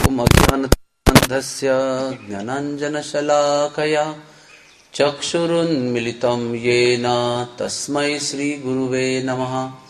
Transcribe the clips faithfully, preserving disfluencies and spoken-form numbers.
अज्ञानतिमिरन्धस्य ज्ञानाञ्जनशलाकया चक्षुरुन्मिलितं येन तस्मै श्रीगुरुवे नमः।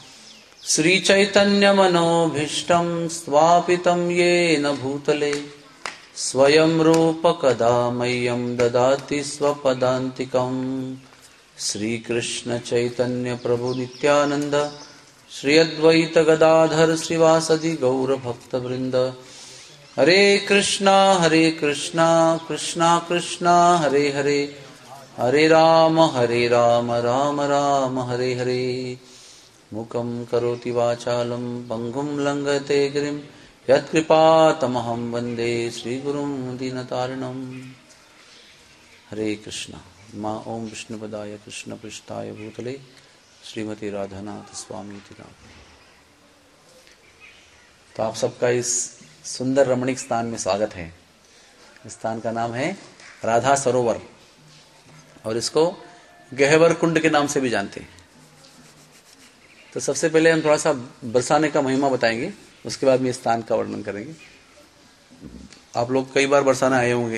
श्रीचैतन्यमनोभीष्टं स्वापितं येन भूतले स्वयं रूप कदा मह्यं ददाति स्वपदान्तिकम्। श्रीकृष्ण चैतन्य प्रभु नित्यानंद श्री अद्वैत गदाधर श्रीवासदि गौर भक्तवृंद। हरे कृष्णा हरे कृष्णा कृष्णा कृष्णा हरे हरे, हरे राम हरे राम राम राम हरे हरे। मूकं करोति वाचालं पंगुं लंघते गिरिं यत्कृपातमहं वन्दे श्रीगुरुं दीनतारिणम्। हरे कृष्णा। माँ ओम विष्णुपदाय कृष्ण पृष्ठाय भूतले श्रीमती राधानाथ स्वामी जी नाम। तो आप सबका इस सुंदर रमणीक स्थान में स्वागत है। इस स्थान का नाम है राधा सरोवर और इसको गहवर कुंड के नाम से भी जानते हैं। तो सबसे पहले हम थोड़ा सा बरसाने का महिमा बताएंगे, उसके बाद में इस स्थान का वर्णन करेंगे। आप लोग कई बार बरसाना आए होंगे।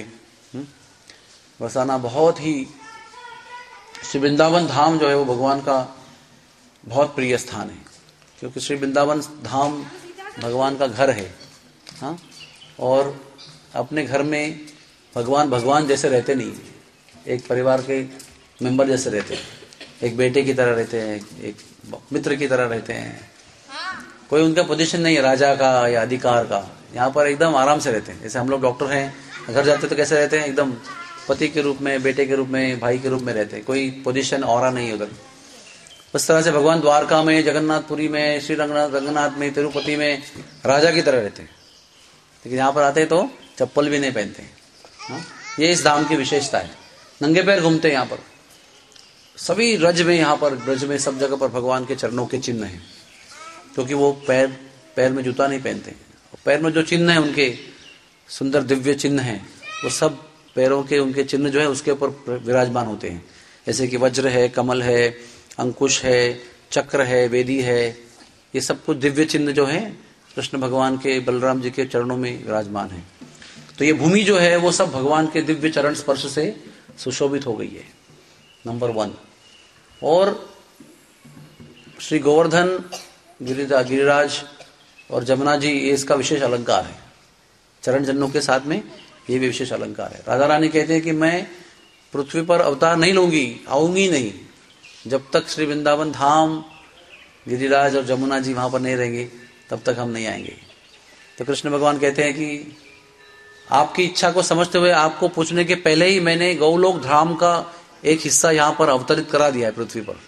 बरसाना बहुत ही, श्री वृंदावन धाम जो है वो भगवान का बहुत प्रिय स्थान है, क्योंकि श्री वृंदावन धाम भगवान का घर है। हाँ, और अपने घर में भगवान भगवान जैसे रहते नहीं, एक परिवार के मेंबर जैसे रहते हैं, एक बेटे की तरह रहते हैं, एक मित्र की तरह रहते हैं। कोई उनका पोजीशन नहीं है राजा का या अधिकार का। यहाँ पर एकदम आराम से रहते हैं। जैसे हम लोग डॉक्टर हैं, घर जाते तो कैसे रहते हैं, एकदम पति के रूप में, बेटे के रूप में, भाई के रूप में रहते हैं। कोई पोजीशन ऑरा नहीं उधर। उस तरह से भगवान द्वारका में, जगन्नाथपुरी में, श्री रंगनाथ रंगनाथ में, तिरुपति में राजा की तरह रहते हैं। लेकिन यहाँ पर आते हैं तो चप्पल भी नहीं पहनते हैं। हाँ? ये इस धाम की विशेषता है। नंगे पैर घूमते हैं यहाँ पर। सभी रज में, यहाँ पर ब्रज में सब जगह पर भगवान के चरणों के चिन्ह हैं, क्योंकि वो पैर पैर में जूता नहीं पहनते हैं। पैर में जो चिन्ह है, उनके सुंदर दिव्य चिन्ह हैं, वो सब पैरों के उनके चिन्ह जो है उसके ऊपर विराजमान होते हैं। जैसे कि वज्र है, कमल है, अंकुश है, चक्र है, वेदी है। ये सब कुछ दिव्य चिन्ह जो है कृष्ण भगवान के, बलराम जी के चरणों में विराजमान है। तो ये भूमि जो है वो सब भगवान के दिव्य चरण स्पर्श से सुशोभित हो गई है, नंबर वन। और श्री गोवर्धन, गिरिराज और जमुना जी, ये इसका विशेष अलंकार है। चरण चिन्हों के साथ में ये भी विशेष अलंकार है। राधा रानी कहते हैं कि मैं पृथ्वी पर अवतार नहीं लूंगी, आऊंगी नहीं, जब तक श्री वृंदावन धाम, गिरिराज और जमुना जी वहां पर नहीं रहेंगे, तब तक हम नहीं आएंगे। तो कृष्ण भगवान कहते हैं कि आपकी इच्छा को समझते हुए, आपको पूछने के पहले ही मैंने गौलोक धाम का एक हिस्सा यहाँ पर अवतरित करा दिया है पृथ्वी पर।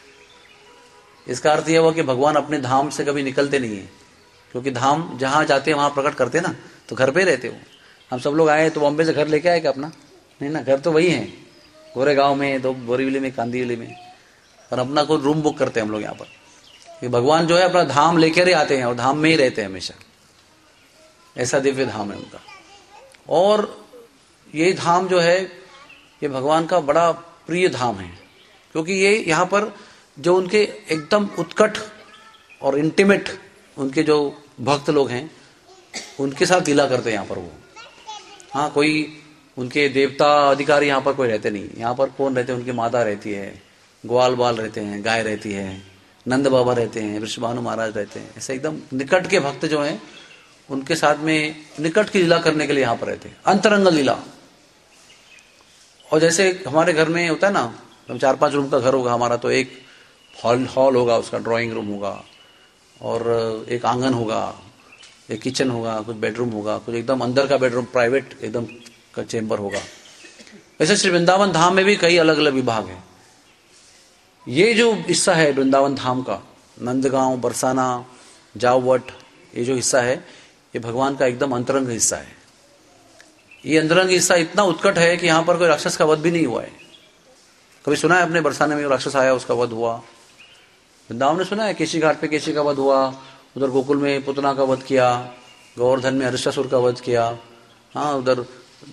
इसका अर्थ यह हुआ कि भगवान अपने धाम से कभी निकलते नहीं है, क्योंकि धाम जहां जाते हैं वहां प्रकट करते ना, तो घर पे रहते हो। हम सब लोग आए तो बॉम्बे से घर लेके आए क्या अपना? नहीं ना, घर तो वही है, गोरेगांव में, दो बोरीवली में, कांदिवली में। और अपना कोई रूम बुक करते हैं हम लोग यहाँ पर। कि भगवान जो है अपना धाम लेकर ही आते हैं और धाम में ही रहते हैं हमेशा। ऐसा दिव्य धाम है उनका। और ये धाम जो है ये भगवान का बड़ा प्रिय धाम है, क्योंकि ये यहाँ पर जो उनके एकदम उत्कट और इंटीमेट उनके जो भक्त लोग हैं, उनके साथ लीला करते हैं यहाँ पर वो। हाँ, कोई उनके देवता अधिकारी यहाँ पर कोई रहते नहीं। यहाँ पर कौन रहते हैं? उनकी माता रहती है, ग्वाल बाल रहते हैं, गाय रहती है, नंद बाबा रहते हैं, वृषभानु महाराज रहते हैं। ऐसे एकदम निकट के भक्त जो हैं, उनके साथ में निकट की लीला करने के लिए यहाँ पर रहते हैं, अंतरंग लीला। और जैसे हमारे घर में होता है ना, हम चार पांच रूम का घर होगा हमारा, तो एक हॉल हॉल होगा, उसका ड्राइंग रूम होगा, और एक आंगन होगा, एक किचन होगा, कुछ बेडरूम होगा, कुछ एकदम अंदर का बेडरूम, प्राइवेट एकदम का चेंबर होगा। वैसे श्री वृंदावन धाम में भी कई अलग अलग विभाग हैं। ये जो हिस्सा है वृंदावन धाम का, नंदगांव, बरसाना, जावट, ये जो हिस्सा है, ये भगवान का एकदम अंतरंग हिस्सा है। ये अंतरंग हिस्सा इतना उत्कट है कि यहाँ पर कोई राक्षस का वध भी नहीं हुआ है। कभी सुना है अपने बरसाने में राक्षस आया, उसका वध हुआ? वृंदावन ने सुना है केशी घाट पे केशी का वध हुआ, उधर गोकुल में पुतना का वध किया, गोवर्धन में हरिष्टासुर का वध किया, हाँ उधर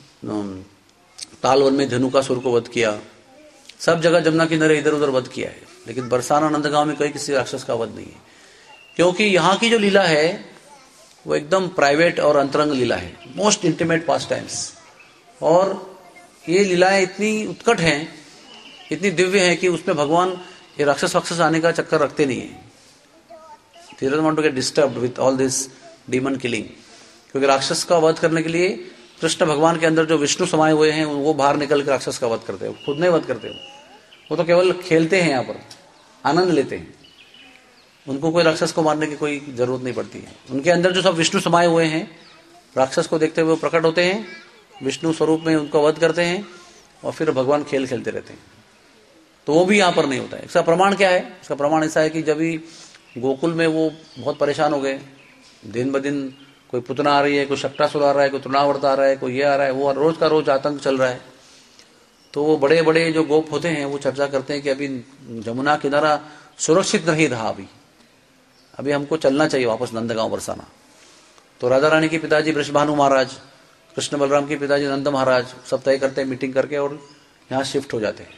तालवन में धनुकासुर को वध किया। सब जगह जमुना किनारे इधर उधर वध किया है, लेकिन बरसाना नंदगांव में कहीं किसी राक्षस का वध नहीं है, क्योंकि यहाँ की जो लीला है वो एकदम प्राइवेट और अंतरंग लीला है, मोस्ट इंटीमेट पास टाइम्स। और ये लीलाएं इतनी उत्कट हैं, इतनी दिव्य हैं कि उसमें भगवान ये राक्षस वाक्षस आने का चक्कर रखते नहीं है। He doesn't want to get disturbed with all this demon killing, क्योंकि राक्षस का वध करने के लिए कृष्ण भगवान के अंदर जो विष्णु समाये हुए हैं वो बाहर निकल कर राक्षस का वध करते हैं, खुद नहीं वध करते हो, वो तो केवल खेलते हैं, यहाँ पर आनंद लेते हैं। उनको कोई राक्षस को मारने की कोई जरूरत नहीं पड़ती है। उनके अंदर जो सब विष्णु समाये हुए हैं, राक्षस को देखते हुए वो प्रकट होते हैं, विष्णु स्वरूप में उनको वध करते हैं और फिर भगवान खेल खेलते रहते हैं। तो वो भी यहाँ पर नहीं होता है। इसका प्रमाण क्या है? इसका प्रमाण ऐसा है कि जब भी गोकुल में वो बहुत परेशान हो गए, दिन ब दिन कोई पुतना आ रही है, कोई शक्टासुर आ रहा है, कोई तृणावर्त आ रहा है, कोई ये आ रहा है, वो रोज का रोज आतंक चल रहा है। तो वो बड़े बड़े जो गोप होते हैं वो चर्चा करते हैं कि अभी जमुना किनारा सुरक्षित नहीं रहा, अभी अभी हमको चलना चाहिए वापस नंदगांव बरसाना। तो राधा रानी के पिताजी वृषभानु महाराज, कृष्ण बलराम के पिताजी नंद महाराज सब तय करते हैं मीटिंग करके और यहाँ शिफ्ट हो जाते हैं।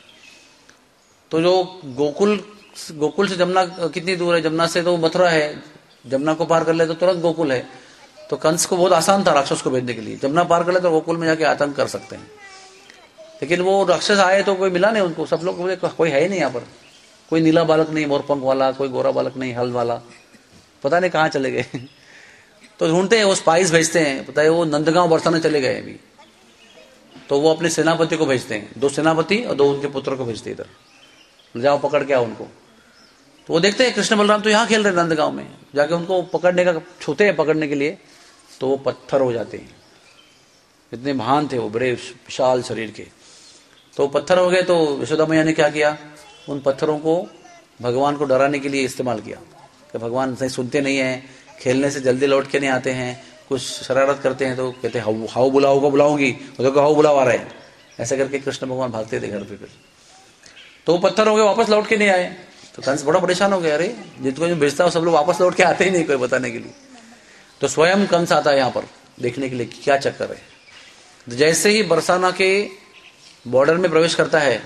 तो जो गोकुल गोकुल से जमुना कितनी दूर है? जमुना से तो मथुरा है, जमुना को पार कर ले तो तुरंत गोकुल है। तो कंस को बहुत आसान था राक्षस को भेजने के लिए, जमुना पार कर ले तो गोकुल में जाके आतंक कर सकते हैं। लेकिन वो राक्षस आए तो कोई मिला नहीं उनको, सब लोग बोले कोई है ही नहीं यहाँ पर, कोई नीला बालक नहीं, मोरपंख वाला, कोई गोरा बालक नहीं, हल वाला, पता नहीं कहाँ चले गए। तो ढूंढते हैं, वो स्पाइस भेजते हैं, पता है वो नंदगांव बरसाने चले गए अभी। तो वो अपने सेनापति को भेजते हैं, दो सेनापति और दो उनके पुत्र को भेजते इधर, जाओ पकड़ के आओ उनको। तो वो देखते हैं कृष्ण बलराम तो यहाँ खेल रहे नंदगांव में, जाके उनको पकड़ने का छूते हैं पकड़ने के लिए, तो वो पत्थर हो जाते हैं। इतने महान थे वो, बड़े विशाल शरीर के। तो पत्थर हो गए। तो यशोदा मैया ने क्या किया, उन पत्थरों को भगवान को डराने के लिए इस्तेमाल किया कि भगवान सही सुनते नहीं है, खेलने से जल्दी लौट के नहीं आते हैं, कुछ शरारत करते हैं तो कहते हैं हाउ बुलाओ को बुलाऊंगी, तो हाउ बुलाओ आ रहे हैं, ऐसा करके कृष्ण भगवान भागते थे घर पे। फिर तो पत्थर हो गए, वापस लौट के नहीं आए। तो कंस बड़ा परेशान हो गया, अरे जिनको जो भेजता हो सब लोग वापस लौट के आते ही नहीं कोई बताने के लिए। तो स्वयं कंस आता है यहाँ पर देखने के लिए कि क्या चक्कर है। तो जैसे ही बरसाना के बॉर्डर में प्रवेश करता है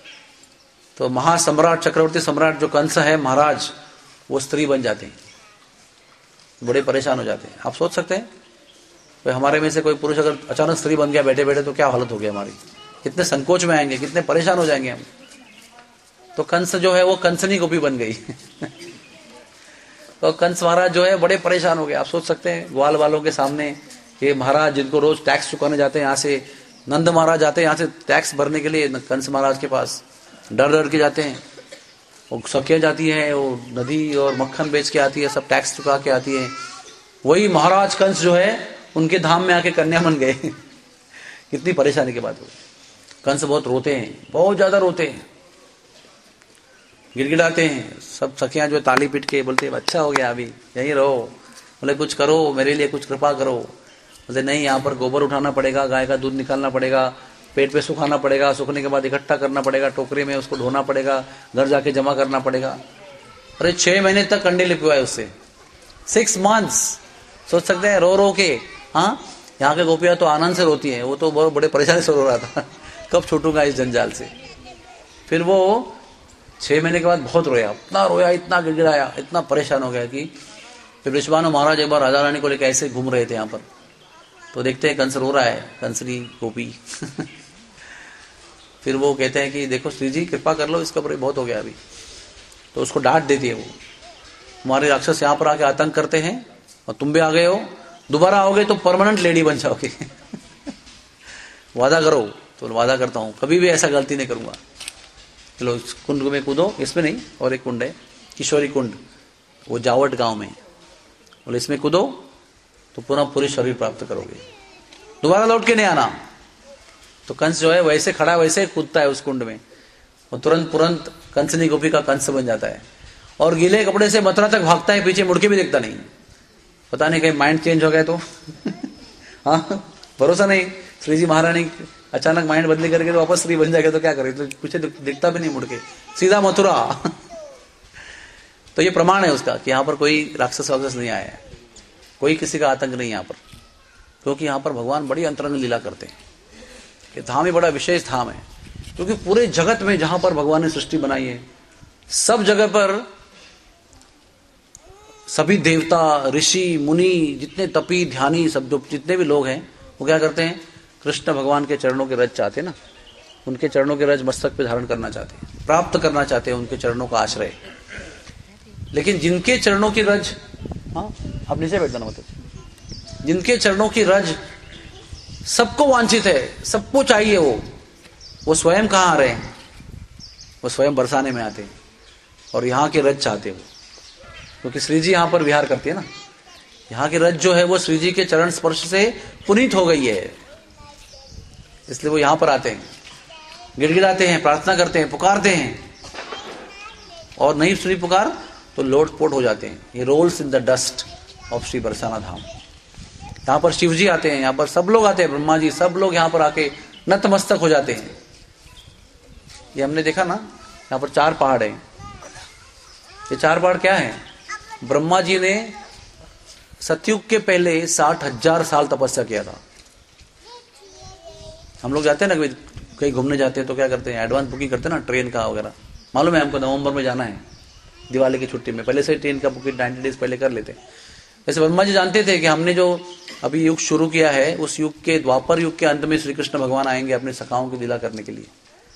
तो महासम्राट चक्रवर्ती सम्राट जो कंस है महाराज, वो स्त्री बन जाते हैं, बड़े परेशान हो जाते हैं। आप सोच सकते हैं तो हमारे में से कोई पुरुष अगर अचानक स्त्री बन गया बैठे बैठे तो क्या हालत होगी हमारी, कितने संकोच में आएंगे, कितने परेशान हो जाएंगे हम। तो कंस जो है वो कंसनी गोपी बन गई। तो कंस महाराज जो है बड़े परेशान हो गए। आप सोच सकते हैं ग्वाल वालों के सामने ये महाराज जिनको रोज टैक्स चुकाने जाते हैं, यहाँ से नंद महाराज जाते हैं यहाँ से टैक्स भरने के लिए कंस महाराज के पास, डर डर के जाते हैं। वो सखियाँ जाती हैं, वो नदी और मक्खन बेच के आती है, सब टैक्स चुका के आती है। वही महाराज कंस जो है उनके धाम में आके कन्या बन गए। कितनी परेशानी के बाद। कंस बहुत रोते हैं, बहुत ज्यादा रोते हैं, गिड़गिड़ाते हैं। सब सखियां जो ताली पीट के बोलते हैं अच्छा हो गया, अभी यहीं रहो, बोले कुछ करो मेरे लिए, कुछ कृपा करो। बोलते नहीं, यहाँ पर गोबर उठाना पड़ेगा, गाय का दूध निकालना पड़ेगा, पेट पे सुखाना पड़ेगा, सूखने के बाद इकट्ठा करना पड़ेगा, टोकरी में उसको ढोना पड़ेगा, घर जाके जमा करना पड़ेगा। अरे छह महीने तक कंडे लिपवाए उससे, सिक्स मंथ्स। सोच सकते हैं रो रो के। हाँ, यहाँ के गोपियां तो आनंद से रोती हैं, वो तो बहुत बड़े परेशानी से रो रहा था, कब छूटूंगा इस जंजाल से। फिर वो छह महीने के बाद बहुत रोया, इतना रोया, इतना गिड़गिड़ाया, इतना परेशान हो गया कि फिर वृषभानु महाराज एक बार राजा रानी को लेकर ऐसे घूम रहे थे यहाँ पर। तो देखते हैं कंस रो रहा है, कंसनी गोपी। फिर वो कहते हैं कि देखो श्री जी कृपा कर लो, इसका बहुत हो गया अभी। तो उसको डांट देती है वो, हमारे राक्षस यहाँ पर आके आतंक करते हैं और तुम भी आ गए हो, दोबारा आओगे तो परमानेंट लेडी बन जाओगे। वादा करो। तो वादा करता हूँ कभी भी ऐसा गलती नहीं करूंगा। चलो इस कुंड में कूदो, इसमें नहीं, और एक कुंड है किशोरी कुंड, वो जावट गांव में, बोले इसमें कूदो तो पूरा पूरी शरीर प्राप्त करोगे, दोबारा लौट के नहीं आना। तो कंस जो है वैसे खड़ा वैसे कूदता है उस कुंड में, और तुरंत तुरंत कंसनी गोपी का कंस बन जाता है और गीले कपड़े से मथुरा तक भागता है, पीछे मुड़ के भी देखता नहीं। पता नहीं कहीं माइंड चेंज हो गया तो। हाँ, भरोसा नहीं, श्री जी महारानी अचानक माइंड बदली करके तो वापस स्त्री बन जाएगा तो क्या करे, तो पीछे दिखता भी नहीं मुड़ के, सीधा मथुरा। तो ये प्रमाण है उसका कि यहाँ पर कोई राक्षस वाक्षस नहीं आया है, कोई किसी का आतंक नहीं यहाँ पर, क्योंकि यहाँ पर भगवान बड़ी अंतरंग लीला करते हैं। कि धाम ही बड़ा विशेष धाम है, क्योंकि पूरे जगत में जहां पर भगवान ने सृष्टि बनाई है सब जगह पर सभी देवता, ऋषि, मुनि, जितने तपी, ध्यानी, सब जो जितने भी लोग हैं वो क्या करते हैं, कृष्ण भगवान के चरणों के रज चाहते हैं ना, उनके चरणों के रज मस्तक पे धारण करना चाहते हैं, प्राप्त करना चाहते हैं उनके चरणों का आश्रय। लेकिन जिनके चरणों की रज, हाँ आप नीचे बैठ जाना, मतलब जिनके चरणों की रज सबको वांछित है, सबको चाहिए, वो वो स्वयं कहाँ आ रहे हैं, वो स्वयं बरसाने में आते हैं और यहाँ के रज चाहते हो, क्योंकि श्री जी यहाँ पर विहार करती है ना, यहाँ की रज जो है वो श्री जी के चरण स्पर्श से पुनीत हो गई है, इसलिए वो यहाँ पर आते हैं, गिड़गिड़ाते हैं, प्रार्थना करते हैं, पुकारते हैं, और नहीं सुनी पुकार तो लोटपोट हो जाते हैं। ये rolls in the dust of Shri Barsana Dham. यहाँ पर शिव जी आते हैं, यहाँ पर सब लोग आते हैं, ब्रह्मा जी, सब लोग यहाँ पर आके नतमस्तक हो जाते हैं। ये हमने देखा ना, यहाँ पर चार पहाड़ हैं। ये चार पहाड़ क्या है? ब्रह्मा जी ने सतयुग के पहले साठ हजार साल तपस्या किया था। हम लोग जाते हैं ना कहीं घूमने जाते हैं तो क्या करते हैं, एडवांस बुकिंग करते हैं ना ट्रेन का वगैरह। मालूम है हमको नवंबर में जाना है, दिवाली की छुट्टी में, पहले से ट्रेन का बुकिंग नाइन्टी डेज पहले कर लेते हैं। वैसे ब्रह्मा जी जानते थे कि हमने जो अभी युग शुरू किया है, उस युग के द्वापर युग के अंत में श्री कृष्ण भगवान आएंगे अपने सखाओं की लीला करने के लिए।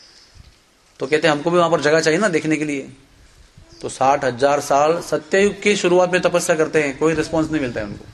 तो कहते हैं हमको भी वहां पर जगह चाहिए ना देखने के लिए। तो साठ हजार साल सत्ययुग की शुरुआत में तपस्या करते हैं, कोई रिस्पॉन्स नहीं मिलता है उनको।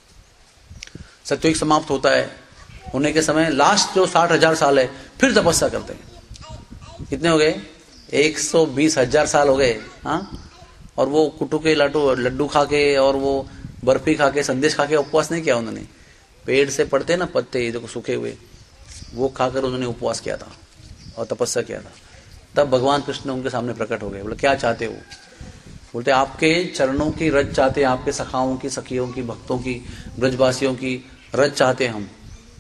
सत्ययुग समाप्त होता है, होने के समय लास्ट जो साठ हजार साल है, फिर तपस्या करते हैं। कितने हो गए? एक सौ बीस हजार साल हो गए। हाँ, और वो कुटू के लड्डू लड्डू खा के और वो बर्फी खा के, संदेश खा के उपवास नहीं किया उन्होंने। पेड़ से पड़ते ना पत्ते जो सूखे हुए, वो खाकर उन्होंने उपवास किया था और तपस्या किया था। तब भगवान कृष्ण उनके सामने प्रकट हो गए। बोले क्या चाहते हो? बोलते आपके चरणों की रज चाहते हैं, आपके सखाओं की, सखियों की, भक्तों की, ब्रजवासियों की रज चाहते हैं हम।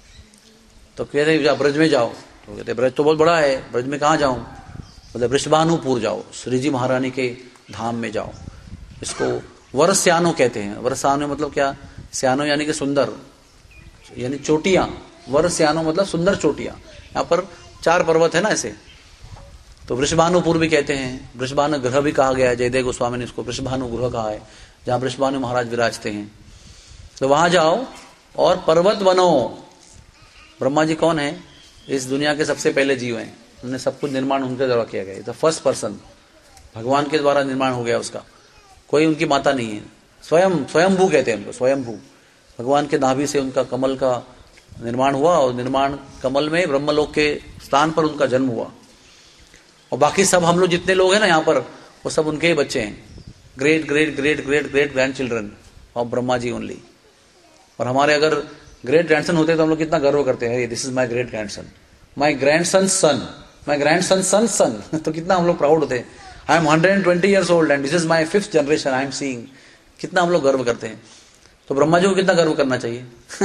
तो कहते हैं ब्रज में जाओ। तो कहते ब्रज तो बहुत बड़ा है, ब्रज में कहाँ जाऊं? बोले वृषभानुपुर जाओ, श्री जी महारानी के धाम में जाओ। इसको वरस्यानो कहते हैं। वरस्यानो मतलब क्या? स्यानो यानी कि सुंदर, यानी चोटियां। वरस्यानो मतलब सुंदर चोटियां। यहाँ पर चार पर्वत है ना ऐसे, तो वृषभानुपुर भी कहते हैं। वृषभानु ग्रह भी कहा गया है, जयदेव गोस्वामी ने इसको वृषभानु ग्रह कहा है, जहाँ वृषभानु महाराज विराजते हैं। तो वहां जाओ और पर्वत बनो। ब्रह्मा जी कौन है? इस दुनिया के सबसे पहले जीव हैं, उन्होंने सब कुछ निर्माण उनके द्वारा किया गया। द फर्स्ट पर्सन, भगवान के द्वारा निर्माण हो गया उसका, कोई उनकी माता नहीं है। स्वयं स्वयंभू कहते हैं उनको, स्वयंभू। भगवान के नाभि से उनका कमल का निर्माण हुआ और निर्माण कमल में ब्रह्मलोक के स्थान पर उनका जन्म हुआ। और बाकी सब हम लोग जितने लोग हैं ना यहाँ पर, वो सब उनके ही बच्चे हैं। Great great great great great grandchildren of Brahma ji only. और हमारे अगर ग्रेट ग्रैंडसन होते तो हम लोग कितना गर्व करते हैं, this is my great grandson, my grandson son, my grandson son son. तो कितना हम लोग प्राउड होते हैं। I am hundred and twenty years old and this is my fifth generation I am seeing. कितना हम लोग गर्व करते हैं। तो ब्रह्मा जी को कितना गर्व करना चाहिए।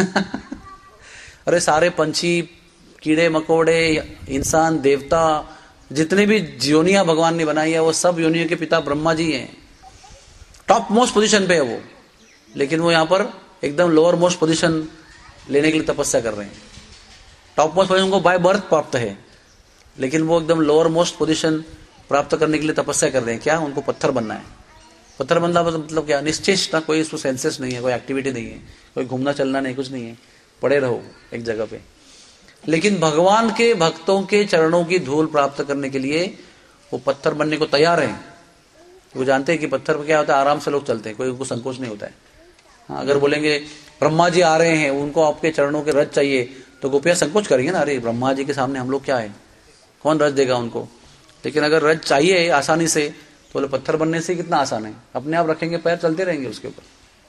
अरे सारे पंछी, कीड़े मकोड़े, इंसान, देवता, जितने भी योनियां भगवान ने बनाई है, वो सब योनियों के पिता ब्रह्मा जी हैं। टॉप मोस्ट पोजीशन पे है वो, लेकिन वो यहाँ पर एकदम लोअर मोस्ट पोजीशन लेने के लिए तपस्या कर रहे हैं। टॉप मोस्ट पोजीशन को बाय बर्थ प्राप्त है, लेकिन वो एकदम लोअर मोस्ट पोजीशन प्राप्त करने के लिए तपस्या कर रहे हैं। क्या? उनको पत्थर बनना है। पत्थर बनना मतलब क्या? निश्चेष्ट, कोई इसको सेंसेस नहीं है, कोई एक्टिविटी नहीं है, कोई घूमना चलना नहीं, कुछ नहीं है, पड़े रहो एक जगह पे। लेकिन भगवान के भक्तों के चरणों की धूल प्राप्त करने के लिए वो पत्थर बनने को तैयार हैं। वो जानते हैं कि पत्थर पर क्या होता है, आराम से लोग चलते हैं, कोई उनको संकोच नहीं होता है। हाँ, अगर बोलेंगे ब्रह्मा जी आ रहे हैं, उनको आपके चरणों के रज चाहिए, तो गोपियां संकोच करेंगे ना, अरे ब्रह्मा जी के सामने हम लोग क्या है, कौन रज देगा उनको। लेकिन अगर रज चाहिए आसानी से, तो बोले पत्थर बनने से कितना आसान है, अपने आप रखेंगे पैर, चलते रहेंगे उसके ऊपर।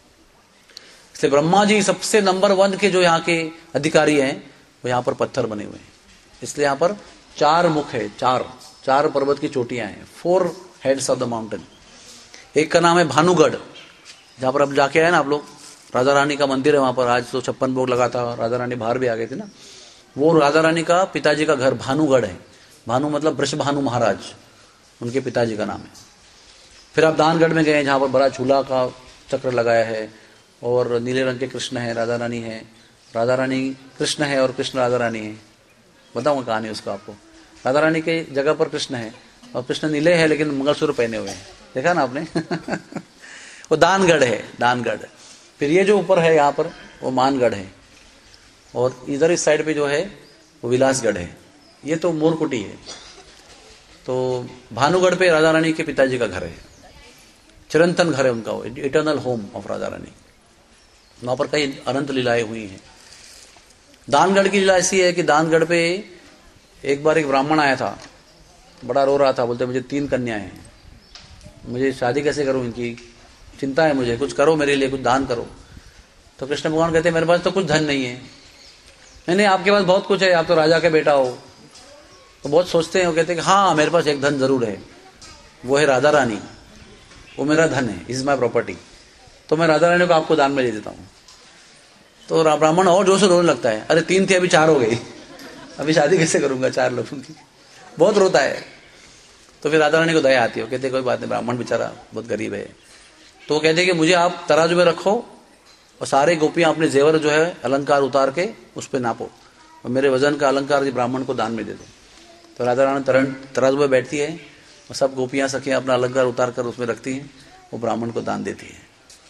इसलिए ब्रह्मा जी सबसे नंबर वन के जो यहाँ के अधिकारी हैं, वो यहाँ पर पत्थर बने हुए हैं। इसलिए यहाँ पर चार मुख है, चार चार पर्वत की चोटियां हैं, four heads of the mountain. एक का नाम है भानुगढ़, जहाँ पर अब जाके आए ना आप लोग, राधा रानी का मंदिर है वहां पर। आज तो छप्पन भोग लगा था, राधा रानी बाहर भी आ गई थी ना। वो राधा रानी का पिताजी का घर भानुगढ़ है। भानु मतलब वृषभानु महाराज, उनके पिताजी का नाम है। फिर आप दानगढ़ में गए, जहाँ पर बड़ा झूला का चक्र लगाया है और नीले रंग के कृष्ण है, राधा रानी है, राधा रानी कृष्ण है और कृष्ण राधा रानी है। बताऊंगा कहानी उसको आपको। राधा रानी के जगह पर कृष्ण है और कृष्ण नीले है, लेकिन मंगलसूत्र पहने हुए हैं, देखा ना आपने। वो दानगढ़ है, दानगढ़। फिर ये जो ऊपर है यहाँ पर वो मानगढ़ है, और इधर इस साइड पे जो है वो विलासगढ़ है। ये तो मोरकुटी है। तो भानुगढ़ पे राजा रानी के पिताजी का घर है, चिरंतन घर है उनका, वो eternal home of raja rani. वहां पर कई अनंत लीलाएं हुई हैं। दानगढ़ की लीला ऐसी है कि दानगढ़ पे एक बार एक ब्राह्मण आया था, बड़ा रो रहा था, बोलते मुझे तीन कन्याएं हैं, मुझे शादी कैसे करूं, इनकी चिंता है मुझे, कुछ करो मेरे लिए, कुछ दान करो। तो कृष्ण भगवान कहते मेरे पास तो कुछ धन नहीं है। नहीं नहीं, आपके पास बहुत कुछ है, आप तो राजा के बेटा हो। तो बहुत सोचते हैं, वो कहते हैं कि हाँ मेरे पास एक धन जरूर है, वो है राधा रानी, वो मेरा धन है, इज माई प्रॉपर्टी, तो मैं राधा रानी को आपको दान में दे देता हूँ। तो ब्राह्मण और जोर से रोने लगता है, अरे तीन थी अभी चार हो गई, अभी शादी कैसे करूंगा चार लोगों की, बहुत रोता है। तो फिर राधा रानी को दया आती है, वो कहते कोई बात नहीं, ब्राह्मण बेचारा बहुत गरीब है। तो वो कहते हैं कि मुझे आप तराजू में रखो और सारे गोपियां अपने जेवर जो है अलंकार उतार के उस पर नापो, और मेरे वजन का अलंकार ब्राह्मण को दान में दे दो। तो राधा रानी तराजू में बैठती है और सब गोपियां सखियां अपना अलंकार उतार कर उसमें रखती हैं, वो ब्राह्मण को दान देती है।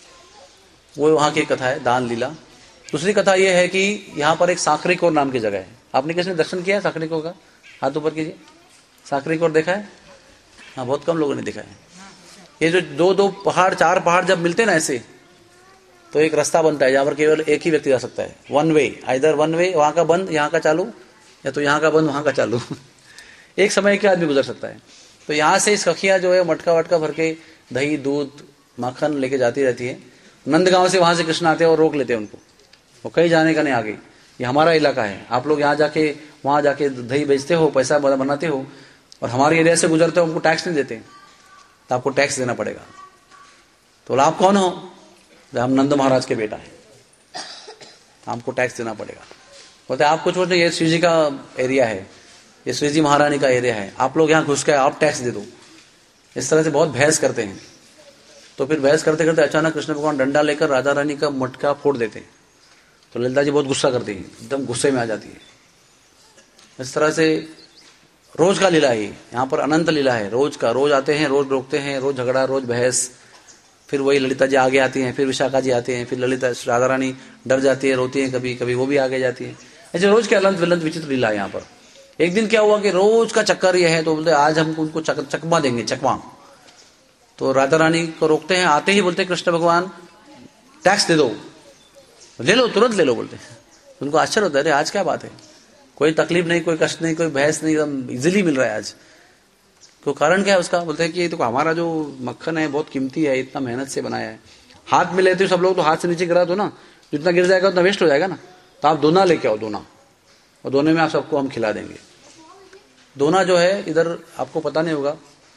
वो वहां की कथा है, दान लीला। दूसरी कथा यह है कि यहाँ पर एक साखरीकोर नाम की जगह है। आपने किसने दर्शन किया है साखरीकोर का? हाथ ऊपर कीजिए। साखरीकोर देखा है? हाँ, बहुत कम लोगों ने देखा है। ये जो दो दो पहाड़, चार पहाड़ जब मिलते ना ऐसे, तो एक रास्ता बनता है जहाँ पर केवल एक ही व्यक्ति जा सकता है। One way, either one way, वहां का बंद यहाँ का चालू, या तो यहाँ का बंद वहां का चालू एक समय के आदमी गुजर सकता है। तो यहाँ से सखियां जो है मटका वटका भर के दही दूध माखन लेके जाती रहती है। नंदगांव से वहां से कृष्ण आते हैं और रोक लेते हैं उनको, वो कहीं जाने का नहीं आगे, ये हमारा इलाका है, आप लोग यहाँ जाके वहां जाके दही बेचते हो, पैसा बनाते हो, और हमारे एरिया से गुजरते हो, हमको टैक्स नहीं देते, तो आपको टैक्स देना पड़ेगा। तो आप कौन हो? हम नंद महाराज के बेटा है, आपको टैक्स देना पड़ेगा। बोलते आप कुछ बोलते ये श्री जी का एरिया है, ये श्री जी महारानी का एरिया है, आप लोग यहाँ घुस के आप टैक्स दे दो। इस तरह से बहुत बहस करते हैं। तो फिर बहस करते करते अचानक कृष्ण भगवान डंडा लेकर राधा रानी का मटका फोड़ देते हैं। तो ललिता जी बहुत गुस्सा करती है, एकदम गुस्से में आ जाती है। इस तरह से रोज का लीला है, यहाँ पर अनंत लीला है, रोज का। रोज आते हैं, रोज रोकते हैं, रोज झगड़ा, रोज बहस। फिर वही ललिता जी आगे आती हैं, फिर विशाखा जी आते हैं, फिर ललिता राधा रानी डर जाती है, रोती है, कभी कभी वो भी आगे जाती है। ऐसे रोज के अनंत विलंत विचित्र लीला है यहाँ पर। एक दिन क्या हुआ कि रोज का चक्कर ये है, तो बोलते आज हम उनको चक, चकमा देंगे, चकमा। तो राधा रानी को रोकते हैं, आते ही बोलते कृष्ण भगवान टैक्स दे दो, ले लो, तुरंत ले लो बोलते हैं। उनको आश्चर्य होता है, अरे आज क्या बात है, कोई तकलीफ नहीं, कोई कष्ट नहीं, कोई बहस नहीं, एकदम इजीली मिल रहा है आज। तो कारण क्या है उसका? बोलते हैं कि तो हमारा जो मक्खन है बहुत कीमती है, इतना मेहनत से बनाया है, हाथ में लेते हो सब लोग तो हाथ से नीचे गिरा दो ना, जितना गिर जाएगा उतना वेस्ट हो जाएगा ना, तो आप दोना लेके आओ, दोना, और दोने में आप सबको हम खिला देंगे। दोना जो है इधर आपको पता नहीं होगा,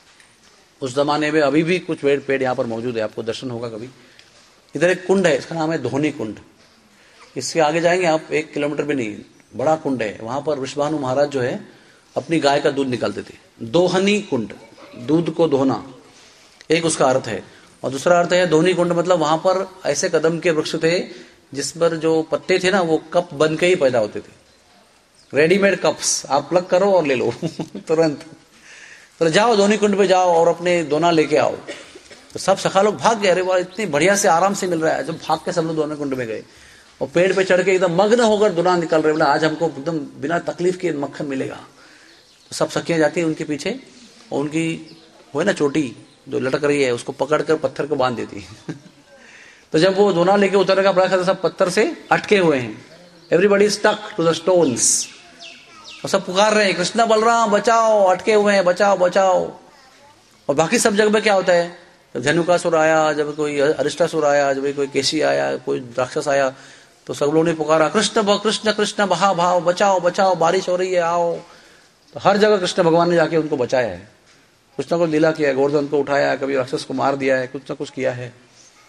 उस जमाने में अभी भी कुछ पेड़ पेड़ यहाँ पर मौजूद है, आपको दर्शन होगा कभी। इधर एक कुंड है, इसका नाम है धोनी कुंड। इससे आगे जाएंगे आप, एक किलोमीटर भी नहीं, बड़ा कुंड है। वहां पर वृषभानु महाराज जो है अपनी गाय का दूध निकालते थे। दोहनी कुंड, दूध को दोहना, एक उसका अर्थ है। और दूसरा अर्थ है धोनी कुंड, मतलब वहां पर ऐसे कदम के वृक्ष थे जिस पर जो पत्ते थे ना वो कप बन के ही पैदा होते थे, रेडीमेड कप्स, आप प्लग करो और ले लो तुरंत। तो जाओ धोनी कुंड पे जाओ और अपने दोना लेके आओ। तो सब सखा लोग भाग गए, अरे वाह इतनी बढ़िया से आराम से मिल रहा है। जब भाग के सब लोग धोनी कुंड में गए और पेड़ पे चढ़ के एकदम मग्न होकर दोना निकल रहे, बोला आज हमको एकदम बिना तकलीफ के मक्खन मिलेगा। तो सब सखियां जाती है उनके पीछे, और उनकी वो है ना चोटी जो लटक रही है उसको पकड़कर पत्थर को बांध देती है तो जब वो दोना लेके उतरने का प्रयास करता, सब पत्थर से अटके हुए हैं, everybody stuck to the stones, और सब पुकार रहे हैं कृष्णा बलराम बचाओ, अटके हुए हैं, बचाओ बचाओ। और बाकी सब जगह में क्या होता है, जब धनुकासुर आया, जब कोई अरिष्टासुर आया, जब कोई केशी आया, कोई राक्षस आया, तो सब लोगों ने पुकारा कृष्ण कृष्ण कृष्ण बहा भाव, बचाओ बचाओ, बारिश हो रही है आओ। तो हर जगह कृष्ण भगवान ने जाके उनको बचाया है, कुछ ना कुछ लीला किया है, गोवर्धन को उठाया है, कभी राक्षस को मार दिया है, कुछ ना कुछ किया है।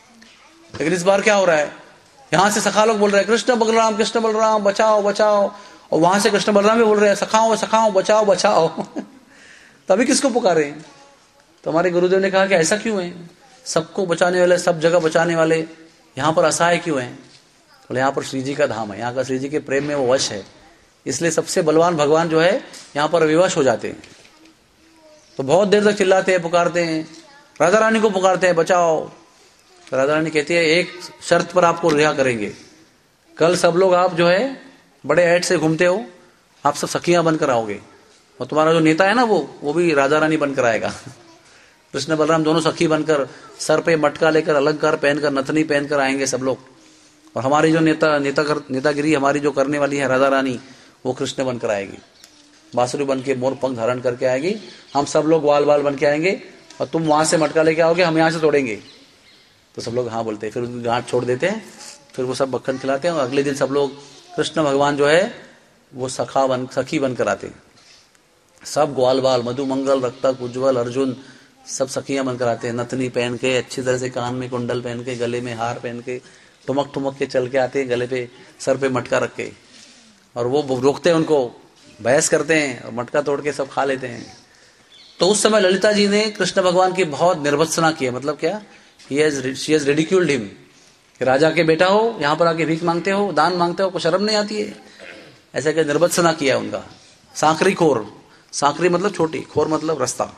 लेकिन इस बार क्या हो रहा है, यहां से सखा लोग बोल रहे हैं कृष्ण बलराम कृष्ण बलराम बचाओ बचाओ, और वहां से कृष्ण बलराम भी बोल रहे हैं सखाओ सखाओ बचाओ बचाओ तभी किसको पुकारे? तो हमारे गुरुदेव ने कहा कि ऐसा क्यों है, सबको बचाने वाले, सब जगह बचाने वाले यहाँ पर असहाय क्यों हैं? बोले यहाँ पर श्री जी का धाम है, यहाँ का श्री जी के प्रेम में वो वश है, इसलिए सबसे बलवान भगवान जो है यहाँ पर विवश हो जाते हैं। तो बहुत देर तक चिल्लाते हैं, पुकारते हैं, राधा रानी को पुकारते हैं बचाओ। तो राधा रानी कहती है एक शर्त पर आपको रिहा करेंगे, कल सब लोग आप जो है बड़े ऐड से घूमते हो, आप सब सखियां बनकर आओगे, और तुम्हारा जो नेता है ना वो वो भी राधा रानी बनकर आएगा। कृष्ण बलराम दोनों सखी बनकर सर पे मटका लेकर अलंकार पहनकर नथनी पहनकर आएंगे सब लोग, और हमारी जो नेता नेता कर, नेतागिरी हमारी जो करने वाली है राधा रानी, वो कृष्ण बनकर आएगी, बांसुरी बन के मोर पंख धारण करके आएगी, हम सब लोग वाल बाल बन के आएंगे, और तुम वहां से मटका लेके आओगे, हम यहाँ से तोड़ेंगे। तो सब लोग हाँ बोलते हैं, फिर उनकी गांठ छोड़ देते हैं, फिर वो सब मक्खन खिलाते हैं, और अगले दिन सब लोग कृष्ण भगवान जो है वो सखा बन सखी बनकर आते हैं। सब ग्वाल बाल, मधुमंगल, रक्तक, उज्ज्वल, अर्जुन सब सखियां बनकर आते हैं, नथनी पहन के, अच्छी तरह से कान में कुंडल पहन के, गले में हार पहन के, ठुमक ठुमक के चल के आते हैं, गले पे सर पे मटका रख के, और वो रोकते हैं उनको, बहस करते हैं, और मटका तोड़ के सब खा लेते हैं। तो उस समय ललिता जी ने कृष्ण भगवान की बहुत निर्भत्सना की है। मतलब क्या, शी हैज रिडिक्यूल्ड हिम, राजा के बेटा हो, यहाँ पर आके भीख मांगते हो, दान मांगते हो, कुछ शर्म नहीं आती है, ऐसा क्या निर्भत्सना किया उनका। सांकरी खोर, सांकरी मतलब छोटी, खोर मतलब रास्ता।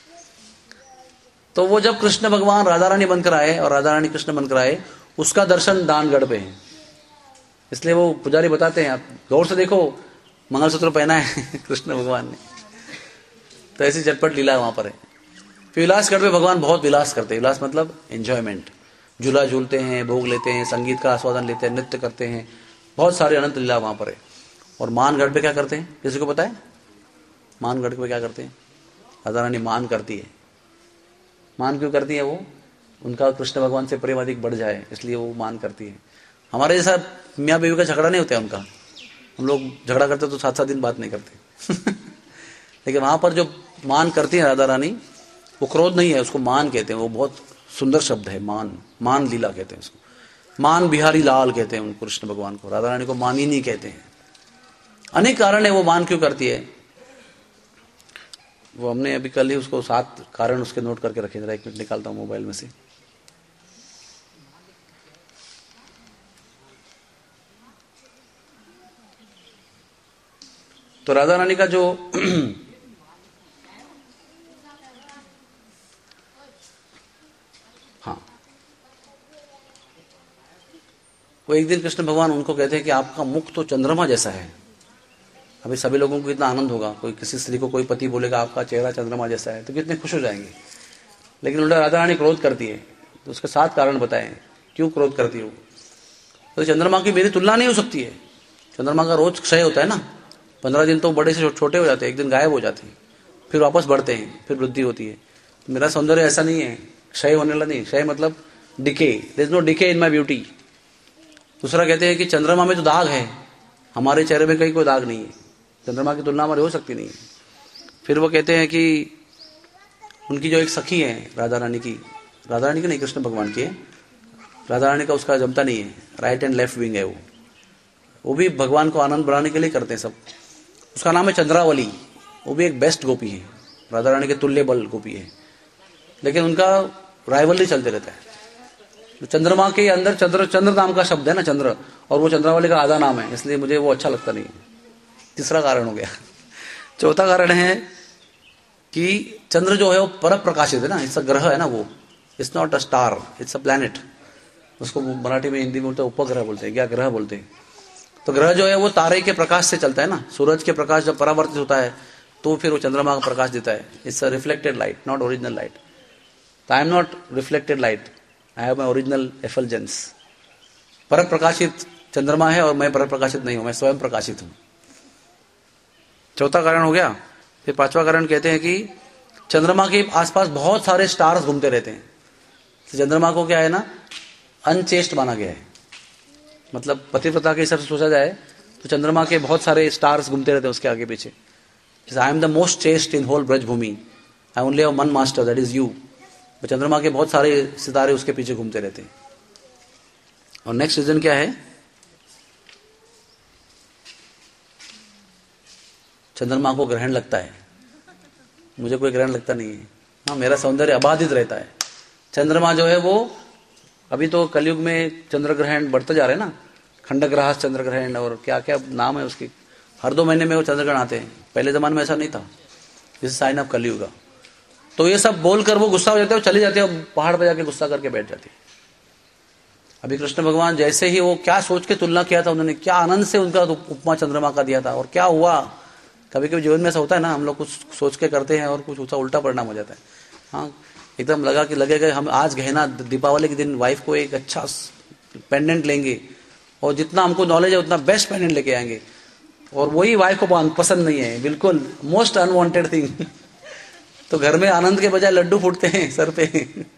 तो वो जब कृष्ण भगवान राधा रानी बनकर आए और राधा रानी कृष्ण बनकर आए, उसका दर्शन दानगढ़ पे है। इसलिए वो पुजारी बताते हैं, आप गौर से देखो, मंगलसूत्र पहना है कृष्ण भगवान ने, तो ऐसी चटपट लीला वहां पर है। फिर विलासगढ़ पे भगवान बहुत विलास करते हैं, विलास मतलब एंजॉयमेंट, झूला झूलते हैं, भोग लेते हैं, संगीत का आस्वादन लेते हैं, नृत्य करते हैं, बहुत सारे अनंत लीला वहां पर है। और मानगढ़ पे क्या करते हैं, किसी को पता है मानगढ़ पे क्या करते हैं? राधा रानी मान करती है। मान क्यों करती है? वो उनका कृष्ण भगवान से प्रेम अधिक बढ़ जाए, इसलिए वो मान करती है। हमारे जैसा मियाँ बीवी का झगड़ा नहीं होता है उनका, हम लोग झगड़ा करते तो सात सात दिन बात नहीं करते लेकिन वहां पर जो मान करती है राधा रानी, वो क्रोध नहीं है, उसको मान कहते हैं। वो बहुत सुंदर शब्द है, मान, मान लीला कहते हैं उसको। मान बिहारी लाल कहते हैं उन कृष्ण भगवान को, राधा रानी को मानिनी कहते हैं। अनेक कारण है वो मान क्यों करती है, वो हमने अभी कल ही उसको सात कारण उसके नोट करके रखे। जरा एक मिनट निकालता हूं मोबाइल में से। तो राधा रानी का जो हाँ, वो एक दिन कृष्ण भगवान उनको कहते हैं कि आपका मुख तो चंद्रमा जैसा है। अभी सभी लोगों को इतना आनंद होगा, कोई किसी स्त्री को कोई पति बोलेगा आपका चेहरा चंद्रमा जैसा है, तो कितने खुश हो जाएंगे। लेकिन उल्टा राधा रानी क्रोध करती है, तो उसके सात कारण बताएं क्यों क्रोध करती है वो। तो चंद्रमा की मेरी तुलना नहीं हो सकती है। चंद्रमा का रोज क्षय होता है ना, पंद्रह दिन तो बड़े से छोटे हो जाते हैं, एक दिन गायब हो जाते हैं, फिर वापस बढ़ते हैं, फिर वृद्धि होती है। तो मेरा सौंदर्य ऐसा नहीं है, क्षय होने वाला नहीं। क्षय मतलब decay, there is no decay in my beauty. दूसरा कहते हैं कि चंद्रमा में जो दाग है, हमारे चेहरे में कहीं कोई दाग नहीं है, चंद्रमा की तुलना हमारी हो सकती नहीं है। फिर वो कहते हैं कि उनकी जो एक सखी है राधा रानी की, राधा रानी की नहीं कृष्ण भगवान की है, राधा रानी का उसका जमता नहीं है, राइट एंड लेफ्ट विंग है वो वो भी भगवान को आनंद बढ़ाने के लिए करते हैं सब। उसका नाम है चंद्रावली, वो भी एक बेस्ट गोपी है, राधा रानी के तुल्य बल गोपी है, लेकिन उनका राइवलरी चलते रहता है। तो चंद्रमा के अंदर चंद्र चंद्र नाम का शब्द है ना, चंद्र, और वो चंद्रावली का आधा नाम है, इसलिए मुझे वो अच्छा लगता नहीं है। तीसरा कारण हो गया। चौथा कारण है कि चंद्र जो है वो पर प्रकाशित है ना, इट्स अ ग्रह है ना, वो it's not a star, it's a planet. उसको मराठी में हिंदी में बोलते हैं उपग्रह बोलते हैं, क्या ग्रह बोलते हैं। तो ग्रह जो है वो तारे के प्रकाश से चलता है ना, सूरज के प्रकाश जब परावर्तित होता है तो फिर वो चंद्रमा का प्रकाश देता है। It's a reflected light, not original light. I am not reflected light, I have my original effulgence. पर प्रकाशित चंद्रमा है और मैं पर प्रकाशित नहीं हूं, मैं स्वयं प्रकाशित हूं। चौथा कारण हो गया। फिर पांचवा कारण कहते हैं कि चंद्रमा के आसपास बहुत सारे स्टार्स घूमते रहते हैं। तो चंद्रमा को क्या है ना, अनचेस्ट माना गया है। मतलब पतिव्रता के हिसाब से सोचा जाए तो चंद्रमा के बहुत सारे स्टार्स घूमते रहते हैं उसके आगे पीछे। I am the most chaste in whole Braj Bhumi, I only have one master, that is you. तो चंद्रमा के बहुत सारे सितारे उसके पीछे घूमते रहते हैं। और नेक्स्ट रीजन क्या है, चंद्रमा को ग्रहण लगता है, मुझे कोई ग्रहण लगता नहीं है। हाँ, मेरा सौंदर्य अबाधित रहता है। चंद्रमा जो है वो अभी तो कलयुग में चंद्र ग्रहण बढ़ते जा रहे हैं ना, खंडग्रास चंद्र ग्रहण और क्या क्या नाम है उसकी, हर दो महीने में वो चंद्रग्रहण आते हैं। पहले जमाने में ऐसा नहीं था, दिस साइन ऑफ कलयुग। तो ये सब बोलकर वो गुस्सा हो जाते हैं, चले जाते हैं, पहाड़ पर जाके गुस्सा करके बैठ जाते हैं। अभी कृष्ण भगवान जैसे ही वो क्या सोच के तुलना किया था उन्होंने, क्या आनंद से उनका उपमा चंद्रमा का दिया था, और क्या हुआ। कभी कभी जीवन में ऐसा होता है ना, हम लोग कुछ सोच के करते हैं और कुछ उसका उल्टा परिणाम हो जाता है। हाँ, एकदम लगा कि लगेगा हम आज गहना दीपावली के दिन वाइफ को एक अच्छा पेंडेंट लेंगे, और जितना हमको नॉलेज है उतना बेस्ट पेंडेंट लेके आएंगे, और वही वाइफ को पसंद नहीं है, बिल्कुल मोस्ट अनवांटेड थिंग। तो घर में आनंद के बजाय लड्डू फूटते हैं सर पे।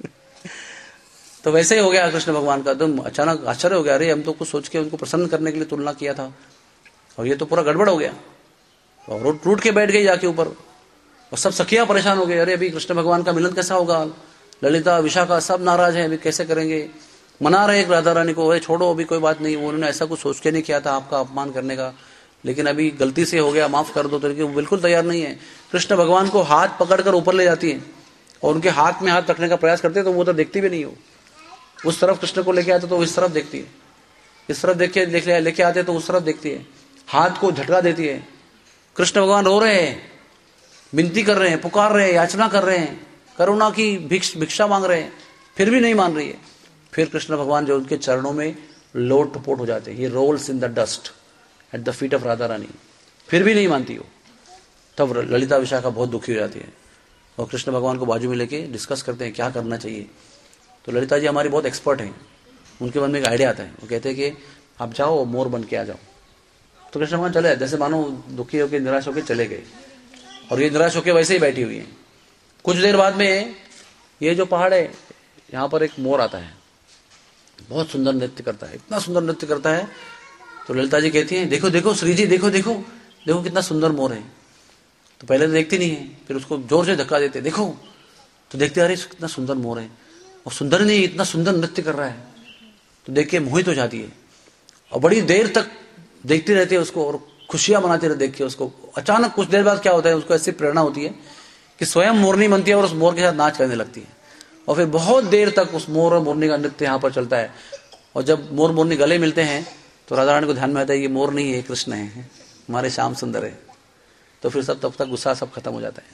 तो वैसे ही हो गया कृष्ण भगवान का। एकदम अचानक आश्चर्य हो गया, अरे हम तो कुछ सोच के उनको प्रसन्न करने के लिए तुलना किया था, और ये तो पूरा गड़बड़ हो गया। और टूट के बैठ गई जाके ऊपर, और सब सखियां परेशान हो गए, अरे अभी कृष्ण भगवान का मिलन कैसा होगा, ललिता विशाखा सब नाराज है, अभी कैसे करेंगे। मना रहे एक राधा रानी को, अरे छोड़ो अभी कोई बात नहीं, उन्होंने ऐसा कुछ सोच के नहीं किया था आपका अपमान करने का, लेकिन अभी गलती से हो गया, माफ कर दो। तो वो बिल्कुल तैयार नहीं है। कृष्ण भगवान को हाथ पकड़कर ऊपर ले जाती है, और उनके हाथ में हाथ रखने का प्रयास करते हैं, तो वो तो देखती भी नहीं हो। उस तरफ कृष्ण को लेके आते तो इस तरफ देखती है, इस तरफ देख के लेके आते तो उस तरफ देखती है, हाथ को झटका देती है। कृष्ण भगवान रो रहे हैं, विनती कर रहे हैं, पुकार रहे हैं, याचना कर रहे हैं, करुणा की भिक्ष भिक्षा मांग रहे हैं, फिर भी नहीं मान रही है। फिर कृष्ण भगवान जो उनके चरणों में लोटपोट हो जाते हैं, he rolls in the dust at the feet of Radha Rani, फिर भी नहीं मानती हो। तब ललिता विशाखा बहुत दुखी हो जाती है, और कृष्ण भगवान को बाजू में लेके डिस्कस करते हैं क्या करना चाहिए। तो ललिता जी हमारी बहुत एक्सपर्ट हैं, उनके मन में एक आइडिया आता है, वो कहते हैं कि आप जाओ मोर बन के आ जाओ। तो कृष्ण भगवान चले, जैसे मानो दुखी होकर निराश होकर चले गए, और ये निराश होकर वैसे ही बैठी हुई है। कुछ देर बाद में ये जो पहाड़ है, यहाँ पर एक मोर आता है, बहुत सुंदर नृत्य करता है, इतना सुंदर नृत्य करता है। तो ललिता जी कहती हैं, देखो देखो श्री जी, देखो देखो देखो कितना सुंदर मोर है। तो पहले तो देखती नहीं है, फिर उसको जोर से धक्का देते, देखो। तो देखते अरे कितना सुंदर मोर है, और सुंदर नहीं इतना सुंदर नृत्य कर रहा है। तो देख के मोहित हो जाती है, और बड़ी देर तक देखती रहती है उसको, और खुशियां मनाती रहती देख के उसको। अचानक कुछ देर बाद क्या होता है, उसको ऐसी प्रेरणा होती है कि स्वयं मोरनी बनती है, और उस मोर के साथ नाच करने लगती है। और फिर बहुत देर तक उस मोर और मोरनी का नृत्य यहाँ पर चलता है। और जब मोर मोरनी गले मिलते हैं तो राधा रानी को ध्यान में आता है ये मोर नहीं है, कृष्ण है, हमारे श्याम सुंदर है। तो फिर सब तब तक गुस्सा सब खत्म हो जाता है।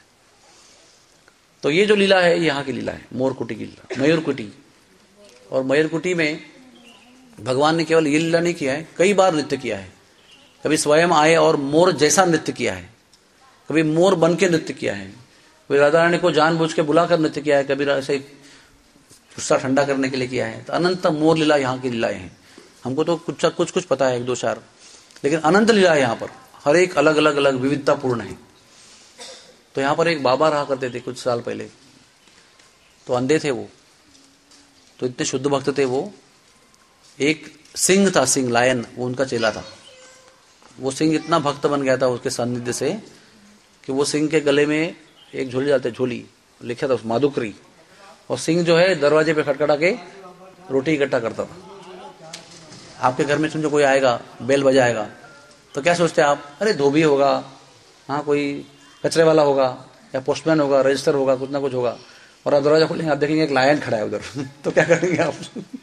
तो ये जो लीला है, यहाँ की लीला है, मोर कुटी की लीला, मयूर कुटी। और मयूर कुटी में भगवान ने केवल ये लीला नहीं किया है, कई बार नृत्य किया है। कभी स्वयं आए और मोर जैसा नृत्य किया है, कभी मोर बन के नृत्य किया है, कभी राधा रानी को जानबूझ के बुलाकर नृत्य किया है, कभी ऐसे गुस्सा ठंडा करने के लिए किया है। तो अनंत मोर लीला यहाँ की लीलाएं हैं। हमको तो कुछ कुछ कुछ पता है, एक दो चार, लेकिन अनंत लीला है यहाँ पर, हर एक अलग अलग अलग विविधतापूर्ण है। तो यहाँ पर एक बाबा रहा करते थे कुछ साल पहले, तो अंधे थे वो, तो इतने शुद्ध भक्त थे वो। एक सिंह था, सिंह लायन, वो उनका चेला था। वो सिंह इतना भक्त बन गया था उसके सानिध्य से कि वो सिंह के गले में एक झोली डालते, झोली लिखा था उस माधुकरी, और सिंह जो है दरवाजे पे खटखटा के रोटी इकट्ठा करता था। आपके घर में समझो कोई आएगा, बेल बजाएगा, तो क्या सोचते हैं आप, अरे धोबी होगा, हाँ कोई कचरे वाला होगा, या पोस्टमैन होगा, रजिस्टर होगा, कुछ ना कुछ होगा। और आप दरवाजा खोलेंगे, आप देखेंगे एक लायन खड़ा है उधर। तो क्या करेंगे आप?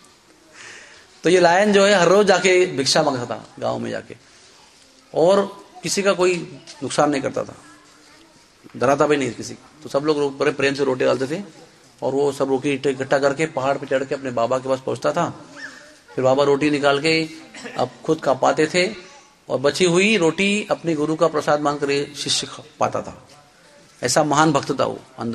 तो ये लायन जो है हर रोज जाके भिक्षा मांगता था गांव में जाके, और किसी का कोई नुकसान नहीं करता था, डराता भी नहीं किसी। तो सब लोग बड़े प्रेम से रोटी डालते थे, और वो सब रोटी इकट्ठा करके पहाड़ पे चढ़ के अपने बाबा के पास पहुंचता था। फिर बाबा रोटी निकाल के अब खुद खा पाते थे, और बची हुई रोटी अपने गुरु का प्रसाद मांग कर शिष्य खा पाता था। ऐसा महान भक्त था वो अंधा।